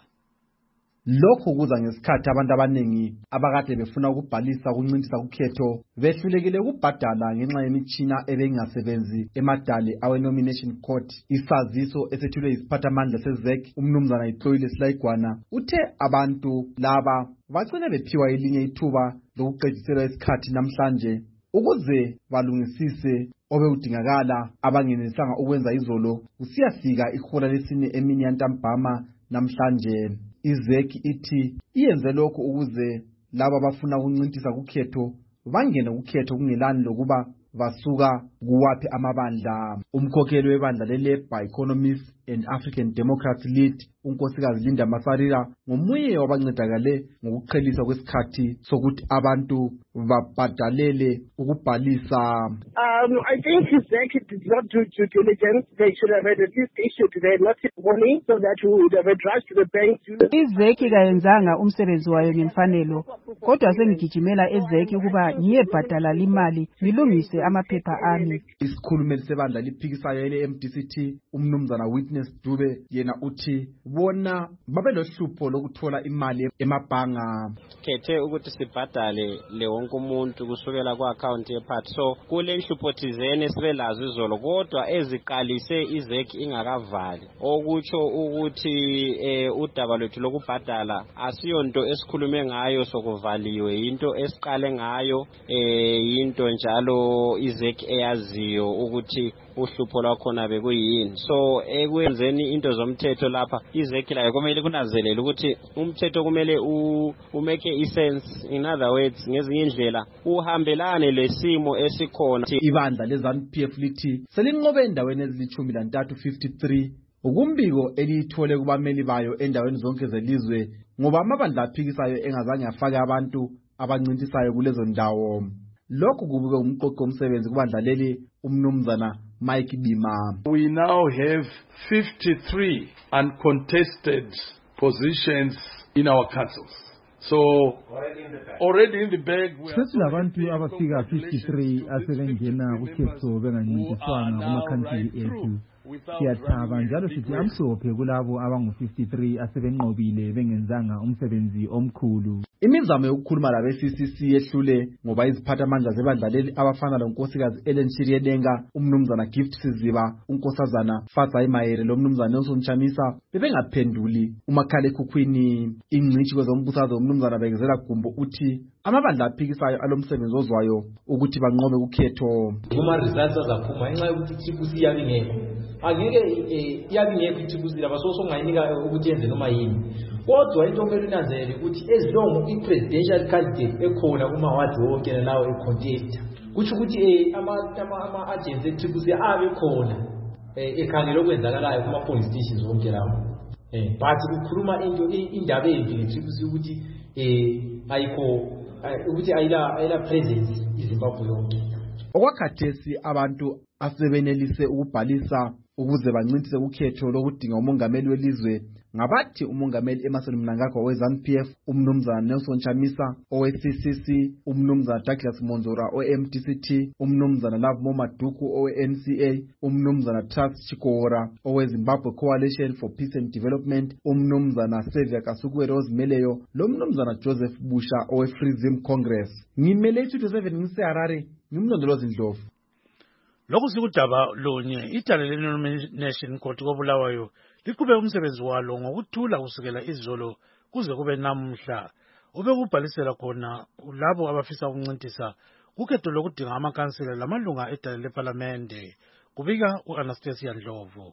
Lokhu kuza ngesikhathi abantu abaningi abakade befuna ukubhalisa ukunciphisa ukhetho behlulekile ukubhadala ngenxa yemitshina ebengasebenzi emadale awe nomination court. Isaziso esethulwe yisiphathamandla seZek uMnumzana Ixoyile Silayigwana uthe abantu laba bagcina bephiwa elinye ithuba lokuqedisela isikhathi namhlanje ukuze balungisise obekudingakala abangenisanga ukwenza izolo kusiyafika ihola lesine emini yantambama namhlanje. Izeki ithi iyenze lokho ukuze laba abafuna ukunciphisa kukhetho bangene kukhetho kungelani lokuba basuka kuwaphi amabandla. Umkhokheli webandla leLabour Economists and African Democrats Lead unkosikazi Linda Masarira ngomunye wabancedakale ngokuqhelisa kwesikhathi sokuthi abantu babhadalele ukubhalisa. Um, I think Zeki did not do due diligence. They should have had at least issued their notice warning so that we would have addressed the bank. Izeki kayenzanga umsebenzi wayo ngemfanelo kodwa sengigijimela ezeki ukuba ngiyebhadala imali ngilungise amaphepha ami. Isikhulumeli sebandla liphikisayo ele M D C T uMnumzana Witness Dube yena uthi bona babelohlupho lokuthola imali emabhanga. Kethe ukuthi sibhadale le wonke umuntu kusukela ku account yePart. So kule nhlupho thizene sibe lazo izolo kodwa eziqalise izeki ingakavali okutsho ukuthi eh, udaba lwethu lokubhadala asiyonto esikhulume ngayo sokuvaliwe into esiqale ngayo eh, into njalo izeki eyaziyo ukuthi uhlupho lwakhona bekuyini. So ekwenzeni into zomthetho lapha izeki layo kumele kunazelele ukuthi umthetho kumele umeke isense, in other words ngezinye indlela uhambelane lesimo esikhona. Ibandla leZANU P F lithi selinqobe endaweni ezilithumi lantathu fifty-three ukumbiko eliyithole kubameli bayo endaweni zonke zelizwe ngoba amabandla aphikisayo engazange afake abantu abancintisayo kulezo ndawo. Lokhu kubike umqoqo omsebenzi kubandla leli uMnumzana Mike Bima. We now have fifty-three uncontested positions in our councils. So already in the bag we are sesilabantu abafika fifty-three asebengena ukhetho bengancintiswana kumakhansili ethu. Siyathaba njalo sithi amhlophe kulabo abangu-fifty-three asebenqobile bengenzanga umsebenzi omkhulu. Imizamo yokukhuluma labe-C C C yehlule ngoba iziphathamandla zebandlaleli abafana lonkosikazi Ellen Shiryedenga, umnumzana Gift Siziba, unkosazana Fazai Mayere lomnumzana Nelson Chamisa bebengaphenduli. Umakhalekhukhwini ingcitshi kwezombusazwe umnumzana Bekezela Gumbo uthi amabandla aphikisayo alomsebenzi ozwayo ukuthi banqobe ukhetho. Uma results azaphuma enxa yokuthi thibusi yabingekho. Angeke iyabingekho ithibusi laba soso ngayinika ukuthi yenze noma yini. Kodwa into okumele unanzelele ukuthi as long i-presidential candidate ekhona kuma-wadi wonke lawo e-contest kutsho ukuthi ama-agents ethibusi abe khona ekhangela okwenzakalayo kuma-polling stations wonke lawo. But kukhuluma into indaba embi ngethibusi ukuthi ayikho ukuthi ayila presence iZimbabwe yonke. Okwakhathesi abantu asebenelise ukubhalisa ukuze bancintise ukhetho lokudinga umongameli welizwe ngabathi umongameli Emmerson Mnangagwa we-ZANU P F, umnumzana Nelson Chamisa owe-C C C, umnumzana Douglas Monzora owe-M D C T, umnumzana Love Momaduku owe-N C A, umnumzana Trust Chikora owe-Zimbabwe Coalition for Peace and Development, umnumzana Xavier Kasuku Rosemeleyo lomnumzana Joseph Busha owe-Freezim Congress. Ngimele i-Studio seven ngise-Harare, ngimlondolozi Ndlovu. Lokhu sikudaba lunye idale le-Nomination Court koBulawayo liqhube umsebenzi walo ngokuthula kusukela izolo kuze kube namhla ubekubhalisela khona labo abafisa ukuncintisa kukhetho lokudinga amakhansela lamalunga edale leParlamente. Kubika u-Anastasia Ndlovu.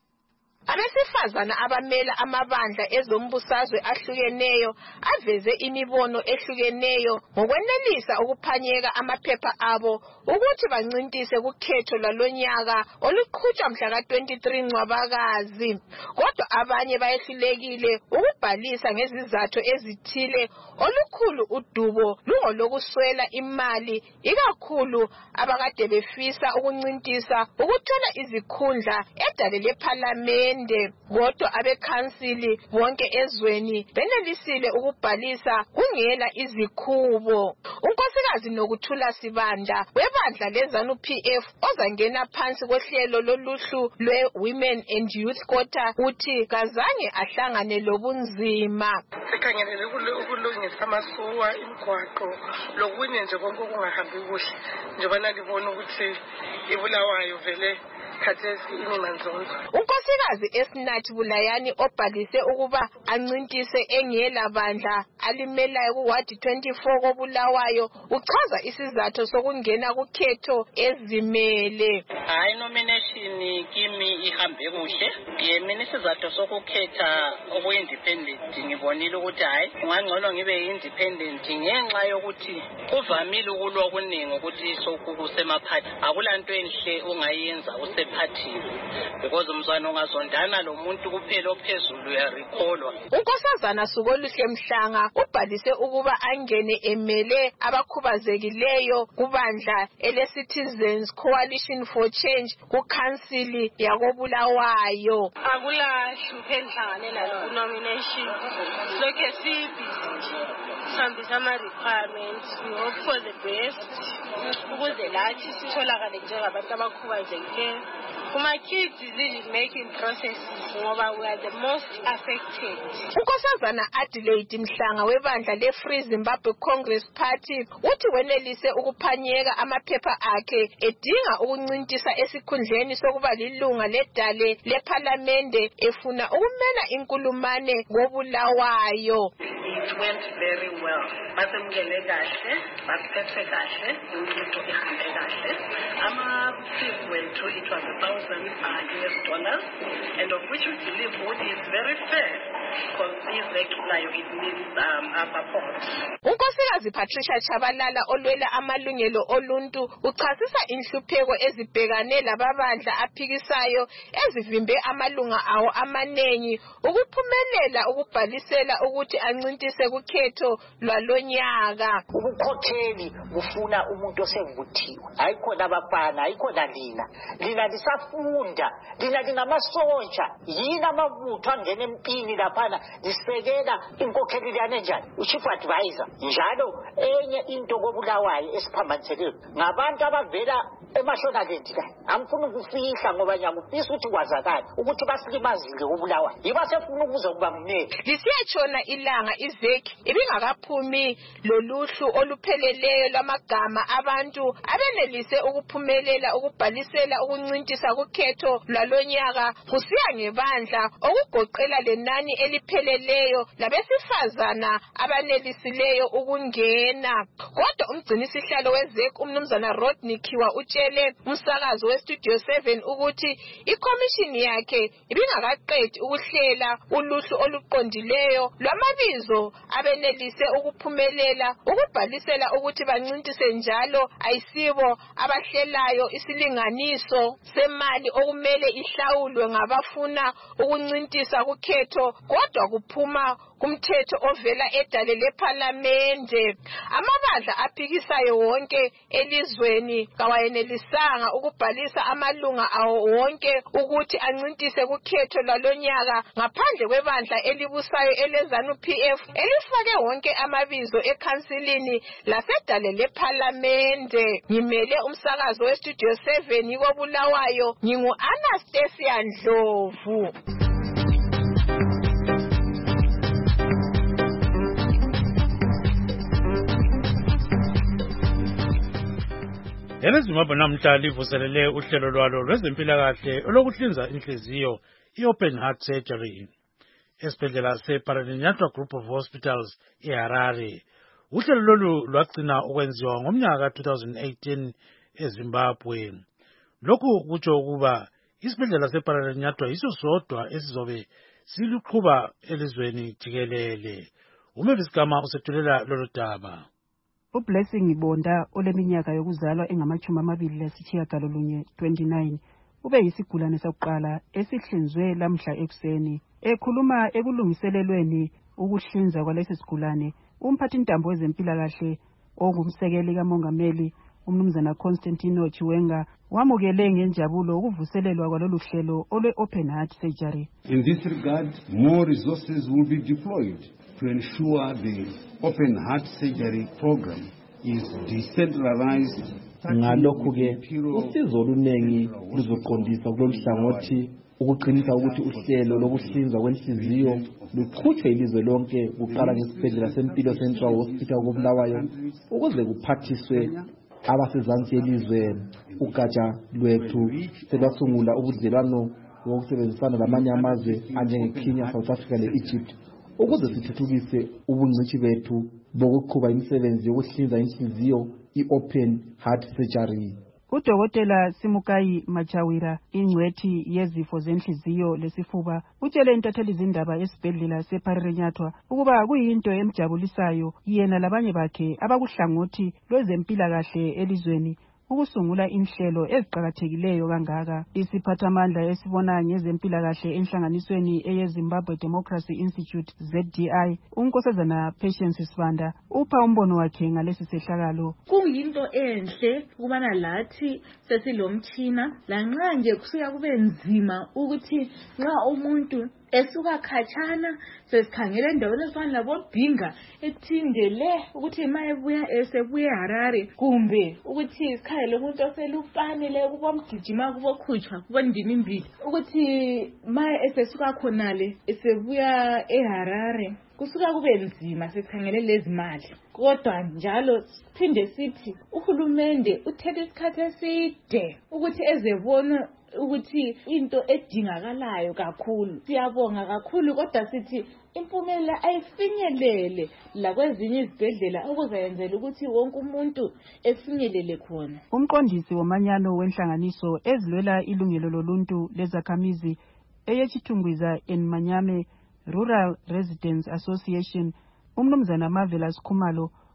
Abesifazana abamela amabandla ezombusazwe ahlukeneyo aveze imibono ehlukeneyo ngokwenelisa ukuphanyeka amaphepha abo ukuthi bancintise kukhetho lalonyaka oluqhutshwa mhla ka twenty-three Ncwabakazi. Kodwa abanye bayehlulekile ukubhalisa ngezizathu ezithile. Olukhulu udubo lungolokuswela imali, ikakhulu abakade befisa ukuncintisa ukuthola izikhundla edale leParlamente. Kodwa abekhansili bonke ezweni benelisile ukubhalisa kungela izikhubo. Unkosikazi Nokuthula Sibanda webandla leZANU P F ozangena phansi kohlelo loluhlu lwe-Women and Youth Quota uthi kazange ahlangane lobunzima. Sikhangelele ukulungisa amasuwa, imigwaqo lokunye nje konke okungahambi kuhle njengoba ngibona ukuthi iBulawayo vele khathesi inimanzonzo. Unkosikazi Esnathi Bulayani obhalise ukuba ancintise engela bandla alimelayo kuwadi twenty-four koBulawayo uchaza isizathu sokungena kukhetho ezimele. Hayi nomination kimi ihambe kuhle. Yemini isizathu sokukhetha oku-independent ngibonile ukuthi hayi ungangcono ngibe independent ngenxa yokuthi kuvamile ukulwa okuningi ukuthi sokukusemaphathi akulanto enhle ongayenza use party because umzwana ongazondana lo muntu kuphela ophezulu uyarikholwa. Unkosazana Sukoluhle Mhlanga ubhalise ukuba angene emele abakhubazekileyo kubandla ele-Citizens Coalition for Change kukhansili yakoBulawayo. Akula hluphe enhlanganela lo nomination lokho sibhizi sihambisa ama requirements. We hope for the best ukuze lathi sitholakale njengabantu abakhubazekileyo. Kuma kids decision-making processes ngoba we are the most affected. Unkosazana Adelaide Mhlanga webandla le-Free Zimbabwe Congress Party uthi wenelise ukuphanyeka amaphepha akhe edinga ukuncintisa esikhundleni sokuba lilunga ledale leParlamente efuna ukumela inkulumane koBulawayo. It went very well. Basemngene kahle, basiphethe kahle, into ihambe kahle. Ama fees went to it was a thousand U S dollars, and of which we believe what is very fair because this actually it needs um, our support. unkosikazi Patricia Chabalala olwela amalungelo oluntu uchasisa inhlupheko ezibhekane lababandla aphikisayo ezivimbe amalunga awo amanengi ukuphumelela ukubhalisela ukuthi ancintise kukhetho lwalonyaka. Ubukhokheli bufuna umuntu osevuthiwe, ayikhona abafana, ayikhona lina lina lisafunda, lina lingamasontsha, yini amabutho angena empini laphana lisekela inkokheli liyane njani uchief advisor. Njalo enye into kobulawayo esiphambaniseleyo ngabantu abavela eMashonaland ka angifuna ukufihla ngoba ngiyakufisa ukuthi kwazakala ukuthi basilimazile kobulawayo yibasefuna ukuza kuba mnene. Lisiyatshona ilanga iveki ibingakaphumi loluhlu olupheleleyo lwamagama abantu abenelise ukuphumelela ukubhalisela ukuncintisa kukhetho lwalonyaka kusiya ngebandla okugoqela lenani elipheleleyo labesifazana abanelisileyo ukungena. Kodwa umgcinisihlalo wezek umnumzana Rodney Kiwa utshele umsakazo weStudio seven ukuthi ikomishini yakhe ibingakaqedi ukuhlela uluhlu oluqondileyo lwamabizo abenelise ukuphumelela ukubhalisela ukuthi bancintise njalo ayisibo abahlelayo isilinganiso semali okumele ihlawulwe ngabafuna ukuncintisa kukhetho kodwa kuphuma kumthetho ovela edale leParlamente. Amabandla aphikisayo wonke elizweni kawayenelisanga ukubhalisa amalunga awo wonke ukuthi ancintise kukhetho lwalonyaka ngaphandle kwebandla elibusayo eleZANU P F elifake wonke amabizo ekhansilini lasedale leParlamente. Ngimele umsakazo weStudio seven kobulawayo ngingu Anastasia Ndlovu. Elezimbabwe namhla livuselele uhlelo lwalo lwezempilakahle olokuhlinza inhliziyo i-open heart surgery esibhedlela seParaninyatwa Group of Hospitals eHarare. Uhlelo lolu lwagcina ukwenziwa ngomnyaka two thousand eighteen eZimbabwe. Lokhu kutsho ukuba isibhedlela seParaninyatwa yiso sodwa esizobe siluqhuba elizweni jikelele. Umevisikama usethulela lolu daba. uBlessing Bonda oleminyaka yokuzalwa engamachumi amabili lasitshiyagalolunye twenty-nine ube yisigulane sokuqala esihlinzwe lamhla ekuseni. Ekhuluma ekulungiselelweni ukuhlinza kwalesi sigulane, umphathintambo wezempilakahle ongumsekeli kamongameli umnumzana Constantino Chiwenga wamukele ngenjabulo ukuvuselelwa kwalolu hlelo olwe-open heart surgery. In this regard, more resources will be deployed to ensure the open heart surgery program is decentralized. Ngalokhu-ke usizo oluningi luzoqondisa kulolu hlangothi ukuqinisa ukuthi uhlelo lokuhlinzwa kwenhliziyo luqhutshwe ilizwe lonke kuqala ngesibhedlela sempilo Central Hospital koBulawayo ukuze kuphathiswe abasezansi yelizwe. Ugatsha lwethu selwasungula ubudlelwano wokusebenzisana lamanye amazwe anjengeKenya, South Africa le-Egypt ukuze sithuthukise ubungcitshi bethu bokuqhuba imisebenzi yokuhlinza inhliziyo i-open heart surgery. Udokotela Simukayi Machawira, ingcwethi yezifo zenhliziyo lesifuba, utshele intatheli izindaba esibhedlela seParaninyatwa ukuba kuyinto emjabulisayo yena labanye bakhe abakuhlangothi lwezempilakahle elizweni ukusungula inhlelo eziqhakathekileyo kangaka. Isiphathamandla esibona ngezempilakahle enhlanganisweni eyeZimbabwe Democracy Institute Z D I, unkosazana Patience Sibanda, upha umbono wakhe ngalesi sehlakalo. Kuyinto enhle kubana lathi sesilomtshina lanxa nje kusuka kube nzima ukuthi nxa umuntu esuka khatshana sesikhangela endaweni ezifana labobhinga ethindele ukuthi ma ebuya esebuya eHarare kumbe ukuthi isikhayele umuntu oselufanele kubomgijima kubokhutshwa kubondimi mbili ukuthi ma esesuka khonale esebuya eHarare kusuka kube nzima sesikhangele lezi mali. Kodwa njalo siphinde sithi uhulumende uthethe isikhathi eside ukuthi ezebona ukuthi into edingakalayo kakhulu. Siyabonga kakhulu kodwa sithi impumelelo ayifinyelele la kwezinye izibhedlela okuzayenzela ukuthi wonke umuntu efinyelele khona. Umqondisi womanyano wenhlanganiso ezilwela ilungelo loluntu lezakhamizi eyechithungwiza eNmanyame Rural Residents Association, umnumzana Marvelous Khumalo,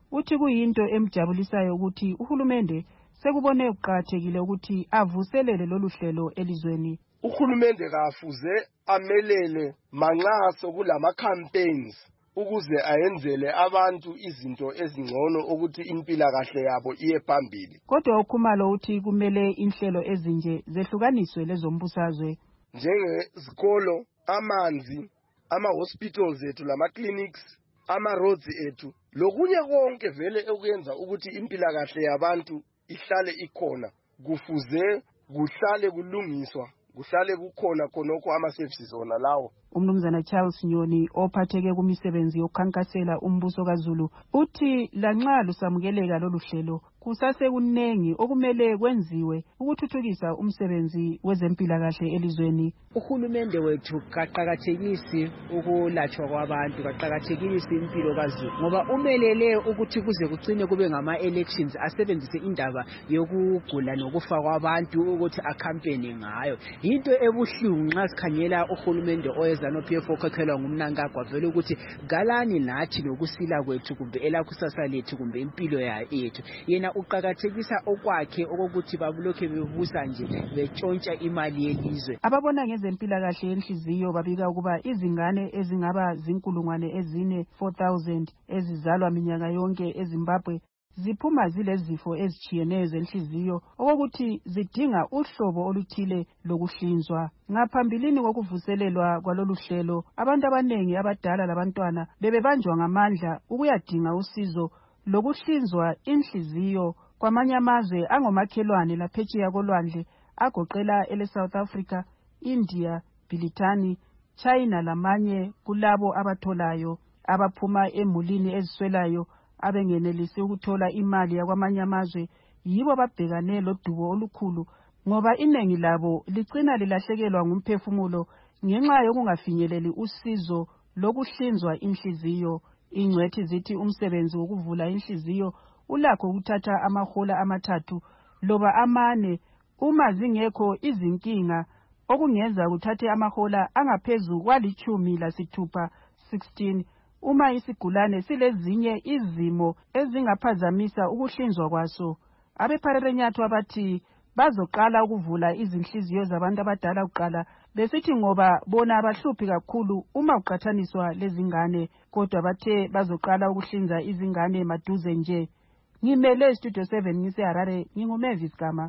uthi kuyinto emjabulisayo ukuthi uhulumende sekubone kuqakathekile ukuthi avuselele lolu hlelo elizweni. Uhulumende kafuze amelele manxaso kulama campaigns ukuze ayenzele abantu izinto ezingcono ukuthi impilakahle yabo iye phambili. Kodwa uKhumalo uthi kumele inhlelo ezinje zehlukaniswe lezombusazwe njengezikolo, amanzi, ama-hospitals ethu lama-clinics, ama-roads ethu, lokunye konke vele okuyenza ukuthi impilakahle yabantu ihlale ikhona kufuze kuhlale kulungiswa, kuhlale kukhona khonokho ama-services ona lawo. Umnumzana Charles Nyoni ophatheke kumisebenzi yokukhankasela umbuso kaZulu uthi lanxa lusamukeleka lolu hlelo kusase kunengi okumele kwenziwe ukuthuthukisa umsebenzi wezempilakahle elizweni. Uhulumende wethu kaqhakathekisi ukulatshwa kwabantu, kaqhakathekisi impilo kaZulu ngoba umelele ukuthi kuze kucine kube ngama elections asebenzise indaba yokugula nokufa kwabantu ukuthi akampeni ngayo. Into ebuhlungu nxa sikhangela uhulumende oyeza no P F okhokhelwa ngumnankagwa vele ukuthi galani nathi nokusila kwethu kumbe elakusasa lethu kumbe impilo yethu. Yena uqhakathekisa okwakhe okokuthi babulokhe bebusa nje betshontsha imali yelizwe. Ababona ngezempilakahle yenhliziyo babika ukuba izingane ezingaba zinkulungwane ezine four thousand ezizalwa minyaka yonke eZimbabwe ziphuma zilezifo ezichiyeneyo zenhliziyo okokuthi zidinga uhlobo oluthile lokuhlinzwa. Ngaphambilini kokuvuselelwa kwalolu hlelo abantu abanengi abadala labantwana bebebanjwa ngamandla ukuyadinga usizo lokuhlinzwa inhliziyo kwamanye amazwe angomakhelwane laphetsheya kolwandle agoqela ele South Africa, India, Britani, China lamanye kulabo abatholayo abaphuma emulini eziswelayo abengenelisi ukuthola imali yakwamanye amazwe yibo babhekane lodubo olukhulu ngoba inengi labo licina lilahlekelwa ngumphefumulo ngenxa yokungafinyeleli usizo lokuhlinzwa inhliziyo. Ingcwethi zithi umsebenzi wokuvula inhliziyo ulakho ukuthatha amahola amathathu loba amane uma zingekho izinkinga okungenza kuthathe amahola angaphezu kwalichumi lasithupha sixteen uma isigulane silezinye izimo ezingaphazamisa ukuhlinzwa kwaso. AbePharerenyathwa bathi bazoqala ukuvula izinhliziyo zabantu abadala kuqala besithi ngoba bona abahluphi kakhulu uma uqathaniswa lezingane, kodwa bathe bazoqala ukuhlinza izingane maduze nje. Ngimele Studio seven ngiseHarare, nginguMavis Gama.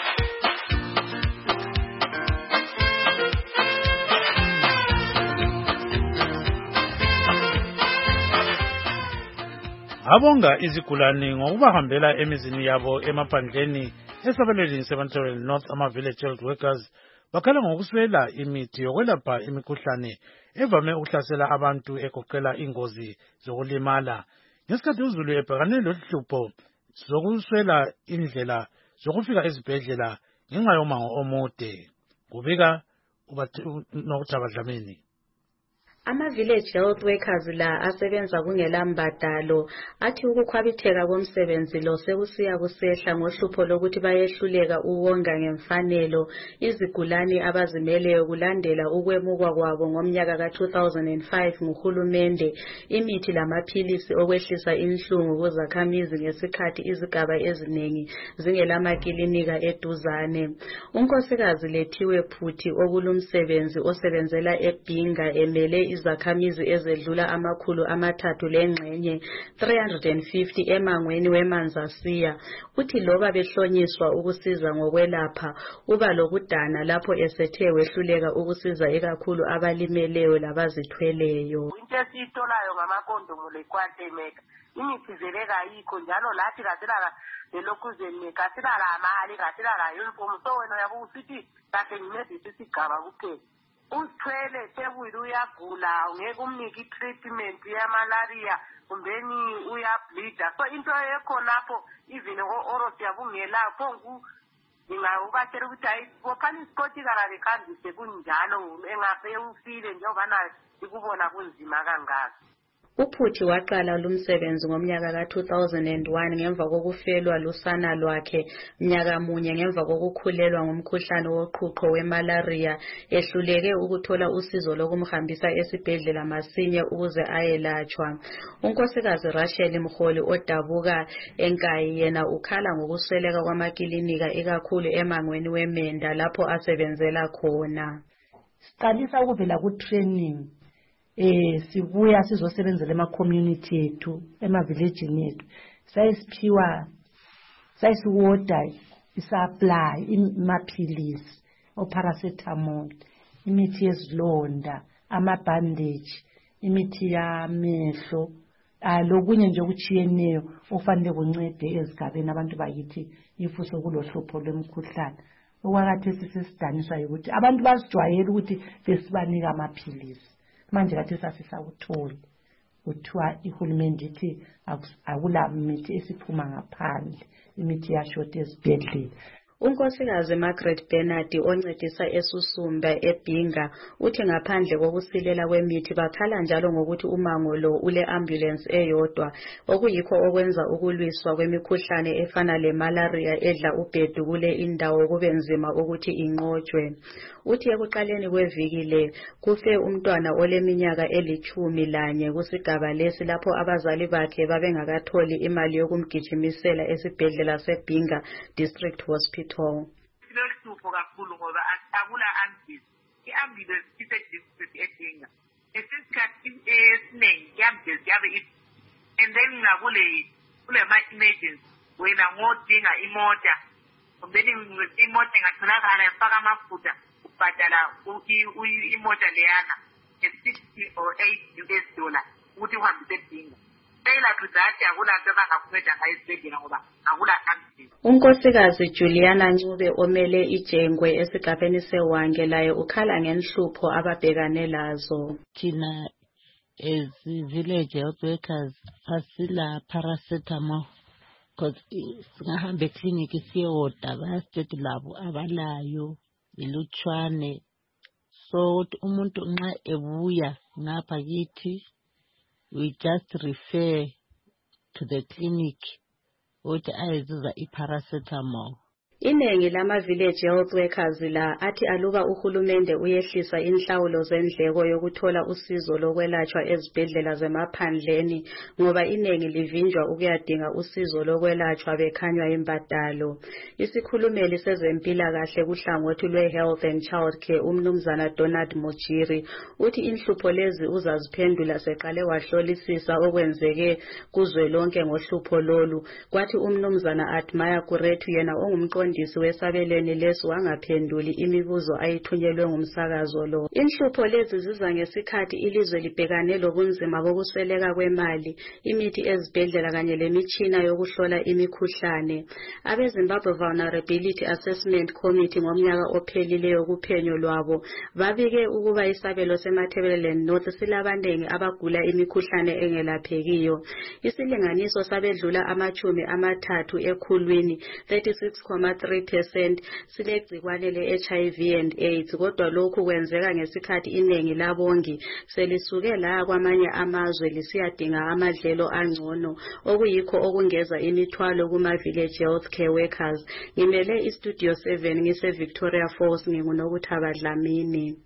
Abonga izigulane ngokubahambela emizini yabo emaphandleni esabelweni seBantu North ama village health workers bakhala ngokuswela imithi yokwelapha imikhuhlane evame ukuhlasela abantu egoqela ingozi zokulimala. Ngesikhathi uZulu ebhekane lohlupho zokuswela indlela zokufika ezibhedlela ngenxa yomango omude. Kubika uNokutha Dlamini. Ama-village health workers la asebenza kungela mbadalo athi ukukhwabitheka komsebenzi lo sekusiya kusehla ngohlupho lokuthi bayehluleka uwonga ngemfanelo izigulane abazimeleyo kulandela ukwemukwa kwabo ngomnyaka ka two thousand five nguhulumende imithi lamaphilisi okwehlisa inhlungu kuzakhamizi ngesikhathi izigaba eziningi zingelamakilinika eduzane. Unkosikazi Lethiwe Phuthi okulumsebenzi osebenzela eBhinga emele izakhamizi ezedlula amakhulu amathathu lengxenye three hundred fifty emangweni weManzasiya uthi loba behlonyiswa ukusiza ngokwelapha uba lokudana lapho esethe wehluleka ukusiza ikakhulu abalimeleyo labazithweleyo. Into esiyitholayo ngamakondomu lekwantemeka imithi veleka yikho njalo lathi kasela lelokuzeni kasela la mali kasela la uniform so wena yakusithi kahle ngimedisi sigaba kuphela uthwele sebuyile uyagula ungeke umnike i-treatment yamalaria kumbeni uyableeda so into ekhona lapho even o-oros yabungelapho ngingawubatshela ukuthi hayi bophana isikoti kana bekhambise kunjalo engase ufile njengobana ikubona kunzima kangaka. Uphuthi waqala lumsebenzi ngomnyaka ka two thousand one ngemva kokufelwa lusana lwakhe mnyaka munye ngemva kokukhulelwa ngumkhuhlane woqhuqho wemalaria ehluleke ukuthola usizo lokumhambisa esibhedlela masinye ukuze ayelatshwa. Unkosikazi Rachel Mkholi odabuka eNkayi yena ukhala ngokusweleka kwamakilinika ikakhulu emangweni weMenda lapho asebenzela khona. Siqalisa ukuvela ku training eh sibuya sizosebenzela ema community ethu ema village ethu sayisiphiwa sayisiwoda isapply imaphilisi oparacetamol imithi yezilonda ama bandage imithi yamehlo lokunye nje okuchiyeneyo ofanele kuncede ezigabeni abantu bakithi ifuso kulohlupho lwemkhuhlane. Okwakathe sisidaniswa ukuthi abantu basijwayele ukuthi besibanika amaphilisi. Manje kathi sasisawuthola kuthiwa ihulumende ithi akula mithi esiphuma ngaphandle, imithi yashota ezibhedlela. Unkosikazi Margaret Bernard oncedisa eSusumba eBhinga uthi ngaphandle kokusilela kwemithi bakhala njalo ngokuthi umango lo ule ambulance eyodwa okuyikho okwenza ukulwiswa kwemikhuhlane efana lemalaria edla ubhedu kule indawo kube nzima ukuthi inqotshwe. Uthi ekuqaleni kweviki le kufe umntwana oleminyaka elithumi lanye kusigaba lesi lapho abazali bakhe babengakatholi imali yokumgijimisela esibhedlela seBhinga District Hospital. Kulohlupho kakhulu ngoba akula ambulance. I-ambulance ise-district eBhinga. Esikhathi esiningi i-ambulance yabe and then ngakule kule ma-emergency wena ngodinga imota kumbe imota ingatholakala yafaka amafutha ubhadala imota leyana sixty or eight U S dollar ukuthi uhambise eBhinga. Unkosikazi Juliana Ncube omele ijengwe esigabeni seWange laye ukhala ngenhlupho ababhekane lazo. Thina as village health workers asila paracetamol because singahamba eclinic siyoda bayasithethe labo abalayo ilutshwane. So umuntu nxa ebuya ngapha kithi we just refer to the clinic ukuthi ayezuza iparacetamol. Inengi lama village health workers la athi aluba uhulumende uyehlisa inhlawulo zendleko yokuthola usizo lokwelatshwa ezibhedlela zemaphandleni ngoba inengi livinjwa ukuyadinga usizo lokwelatshwa bekhanywa imbadalo. Isikhulumeli sezempilakahle kuhlangothi lwe-Health and Child Care umnumzana Donald Mojiri uthi inhlupho lezi uzaziphendula seqale wahlolisisa okwenzeke kuzwelonke ngohlupho lolu. Kwathi umnumzana Admire Kurethu yena ongumqondi wesabelweni leso wangaphenduli imibuzo ayithunyelwe ngumsakazo lo. Inhlupho lezi ziza ngesikhathi ilizwe libhekane lobunzima bokusweleka kwemali, imithi ezibhedlela kanye lemitshina yokuhlola imikhuhlane. Abe Zimbabwe Vulnerability Assessment Committee ngomnyaka ophelileyo kuphenyo lwabo babike ukuba isabelo seMatabeleland North silabanengi abagula imikhuhlane engelaphekiyo. Isilinganiso sabedlula amachumi amathathu ekhulwini thirty-six point three percent silegcikwane le-H I V and AIDS kodwa lokhu kwenzeka ngesikhathi inengi labongi selisuke la kwamanye amazwe lisiyadinga amadlelo angcono okuyikho okungeza imithwalo kuma village health care workers. Ngimele istudio seven ngise Victoria Falls ngingunokuthaba Dlamini.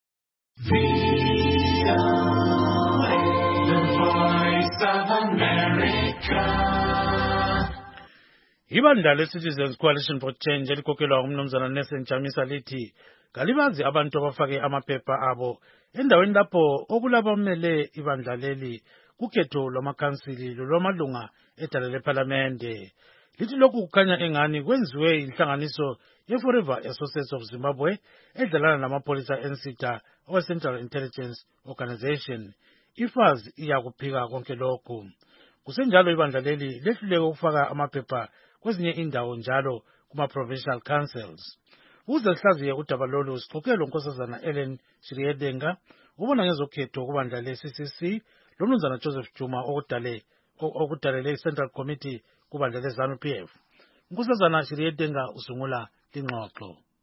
Ibandla le-Citizens Coalition for Change elikokelwa ngumnumzana Nelson Chamisa lithi kalibazi abantu abafake amaphepha abo endaweni lapho okulabamele ibandla leli kukhetho lwamakhansili lolwamalunga edala lephalamende. Lithi lokhu kukhanya engani kwenziwe inhlanganiso ye-Forever Associates of Zimbabwe edlalana namapolisa ensitha owe-Central Intelligence Organization. Ifazi iyakuphika konke lokhu. Kusenjalo ibandla leli lehluleke ukufaka amaphepha kwezinye indawo njalo kuma-provincial councils. Uze sihlaziye udaba lolu sixoxe lonkosazana Ellen Shiriedenga ubona ngezokhetho kubandla le-C C C lomnumzana Joseph Juma okudale okudalele i-Central Committee kubandla le-ZANU P F. Unkosazana Shiriedenga usungula lingxoxo.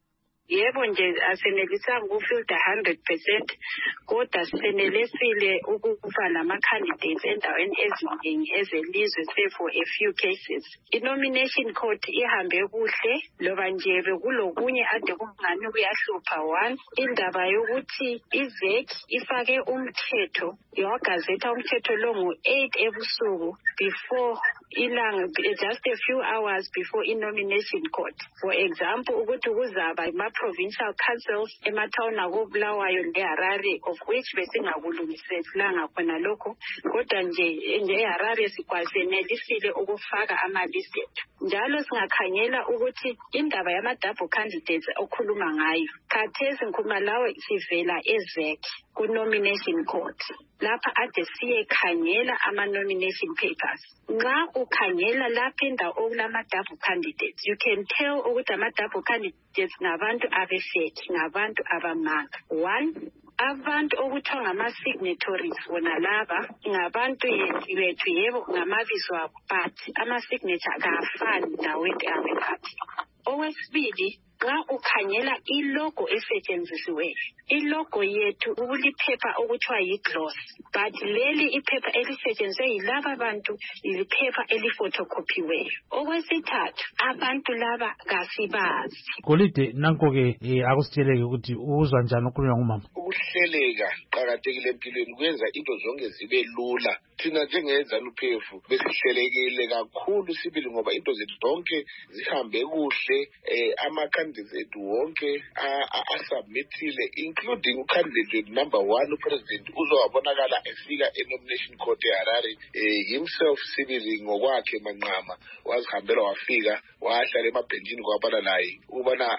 Yebo nje asenelisanga ukufilter one hundred percent kodwa senelisile ukuba nama-candidates endaweni eziningi ezelizwe say for a few cases. I-nomination court ihambe kuhle loba nje bekulokunye ade kungani kuyahlupha. One, indaba yokuthi i-Z E C ifake umthetho yawagazetha umthetho lo ngo-eight ebusuku before ilanga, just a few hours before i-nomination court. For example, ukuthi kuzaba ma-provincial councils emathawuni akobulawayo ne-Harare, of which besingakulungiselanga khona lokho, kodwa nje nje-Harare sikwasenelisile ukufaka ama-list ethu. Njalo singakhangela ukuthi indaba yama-double candidates okhuluma ngayo, khathesi ngikhuluma lawe sivela e-Z E C ku-nomination court lapha ade siyekhangela ama-nomination papers. Nxa ukhangela lapha indawo okulama-double candidates, you can tell ukuthi ama-double candidates ngabantu abefeki, ngabantu abamanga. One, abantu okuthiwa ngama-signatories wona laba ngabantu bethu, yebo ngamabizo abo, but ama-signature kafani nawethu abekhathi. Okwesibili, nxa ukhangela ilogo esetshenzisiweyo, ilogo yethu kuliphepha okuthiwa yi-gloss, but leli iphepha elisetshenziswe yilaba bantu liphepha elifotokophiweyo. Okwesithathu, abantu laba kasibazi. Golide nanko-ke eh, akusitsheleke ukuthi uzwa njani ukukhulunywa ngumama. Ukuhleleka qakathekile empilweni kwenza into zonke zibe lula. Thina njengezanu-P F besihlelekile kakhulu sibili ngoba into zethu zonke zihambe kuhle. eh, ama-candidates ethu wonke asubmithile including ucandidate number one upresident uzowabonakala efika e-nomination court eHarare eh, himself sibili ngokwakhe manqama wazihambela wafika wahlala emabhentshini kwabala naye ukubana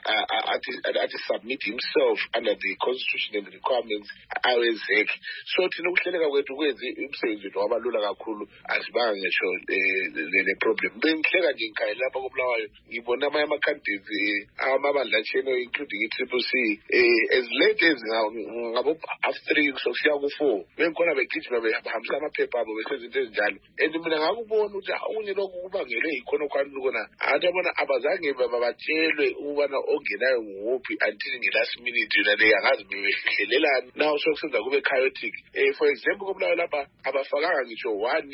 athi submit himself under the constitution and requirements awe-Z E C. So thina ukuhleleka kwethu kwenze umsebenzi wethu wabalula kakhulu, asibanga ngisho le problem. Bengihleka nje ngikhaya lapha koBulawayo ngibona amanye ama-candidates amabandla atshiyene including i-Triple C as late as ngabo half three sokusiya ku-four bengikhona begijima behambisa amaphepha abo besenza into ezinjalo. And mina ngakubona ukuthi okunye lokhu kubangelwe yikhona kwani kona abantu abona abazange babatshelwe ukubana ongenayo nguphi until nge-last minute yona le angazi bebehlelelani naw sokusenza kube chaotic. Um for example koBulawayo lapha abafakanga ngisho one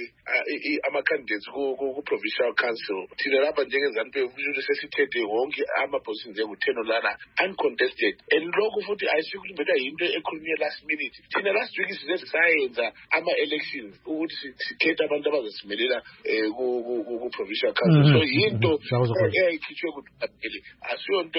um ama-candidates ku-provincial council. Thina lapha njengezanu-P F usually sesithethe wonke ama-positions engu-ten olana uncontested, and lokhu futhi ayisho ukuthi beta yinto ekhulunywe last minute. Thina last week size sayenza ama-elections ukuthi sikhethe abantu abazosimelela ku-provincial council. So yinto eyayikhitshwe kuthi asiyonto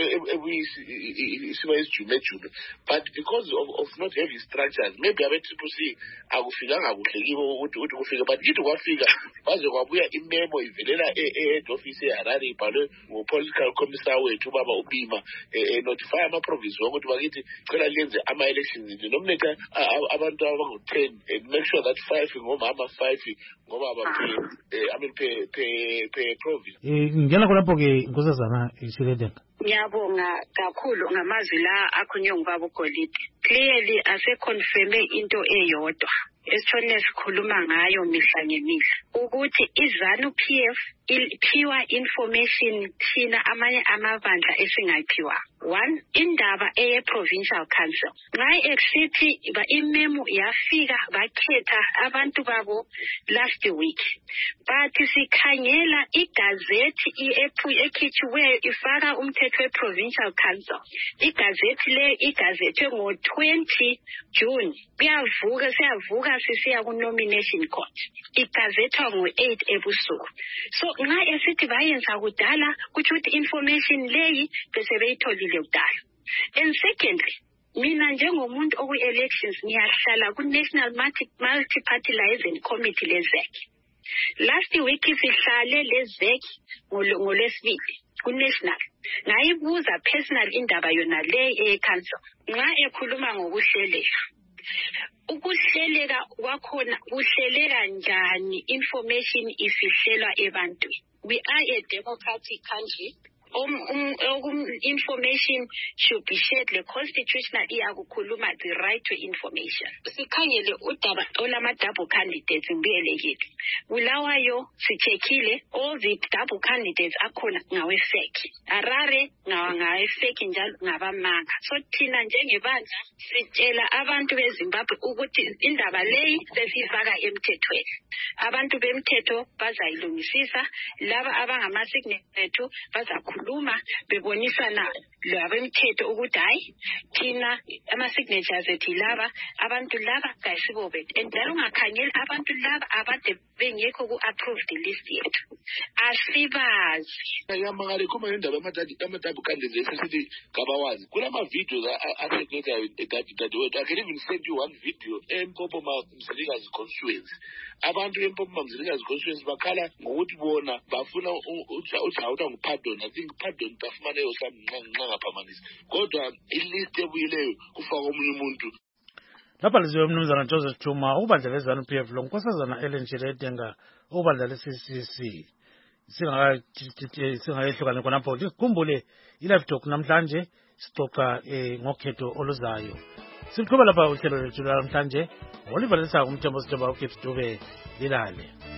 isiba isijumejume, but because of, of not having structures maybe abe-Triple C akufikanga kuhle kibo ukuthi ukuthi kufike, but kithi kwafika baze kwabuya imemo ivelela e-head office eHarare ibhalwe ngo-political commissar wethu ubaba uBima notify ama-province wonke ukuthi bakithi cela lenze ama-elections denominate abantu abangu-ten and make sure that five ngomama five ngoba I mean per province. Ngena khonapho-ke nkosazana Shirendeka. Ngiyabonga kakhulu ngamazwi la akhulunywe ngubaba uGolide. Clearly ase-confirme into eyodwa esithole sikhuluma ngayo mihla ngemihla ukuthi izanu-P F iphiwa information thina amanye amabandla esingayiphiwa. One, indaba eye-provincial council. Nxa eksithi imemo yafika bakhetha abantu babo last week. But sikhangela igazethi ekhitshiweyo ifaka umthetho we-provincial council. Igazethi le igazethwe ngo-twenty June. Kuyavuka siyavuka sisiya ku-nomination court. Igazethwa ngo-eight ebusuku. So nxa esithi bayenza kudala kuthi ukuthi information leyi bese beyitholile kudala. And secondly, mina njengomuntu oku-elections ngiyahlala ku-National Multi-Party Liaison Committee le-Z E C. Last week sihlale le-Z E C ngolwesibili ku-national. Ngayibuza personal indaba yona le e-council. Nxa ekhuluma ngokuhleleka. Ukuhleleka kwakhona kuhleleka njani information ifihlelwa ebantwini. We are a democratic country. um, um, um, information should be shared. Le constitutional iyakukhuluma the right to information. Sikhangele udaba olama double candidates ngibiyelekile. Bulawayo sichekile all the double candidates akhona ngawe fake. Harare ngawa ngawe fake njalo ngabamanga. So thina njengebandla sitshela abantu beZimbabwe ukuthi indaba leyi sesifaka emthethweni. Abantu bemthetho bazayilungisisa, laba abangama signature bazakhuluma bebonisana labemthetho ukuthi hayi thina ama signatures ethi laba abantu laba kayisibobe njalo ungakhangela abantu laba abade bengekho ku approved list yethu asibazi yamangale kuma indaba amadadi amadabu candidates esithi kabawazi kulama videos asekhethwayo edadi dadi wethu. I can even send you one video eMpophoma Mzilikazi constituency. Abantu eMpophoma Mzilikazi constituency bakhala ngokuthi bona bafuna uthawuta ngupardon. I think pardon bafumane yosamnqa ngaphamanisi kodwa ilist ebuyileyo kufaka omunye umuntu. Lapha liziwe mnumzana Joseph Chuma ubandla lezanu P F lo nkosazana Ellen Chiredenga ubandla le C C C singa singayehlukana khonapho sikhumbule i-live talk namhlanje sixoxa ngokhetho oluzayo. Siqhubeka lapha uhlelo lwethu namhlanje Oliver Lesaka umthembu sithoba uKept Dube lilale.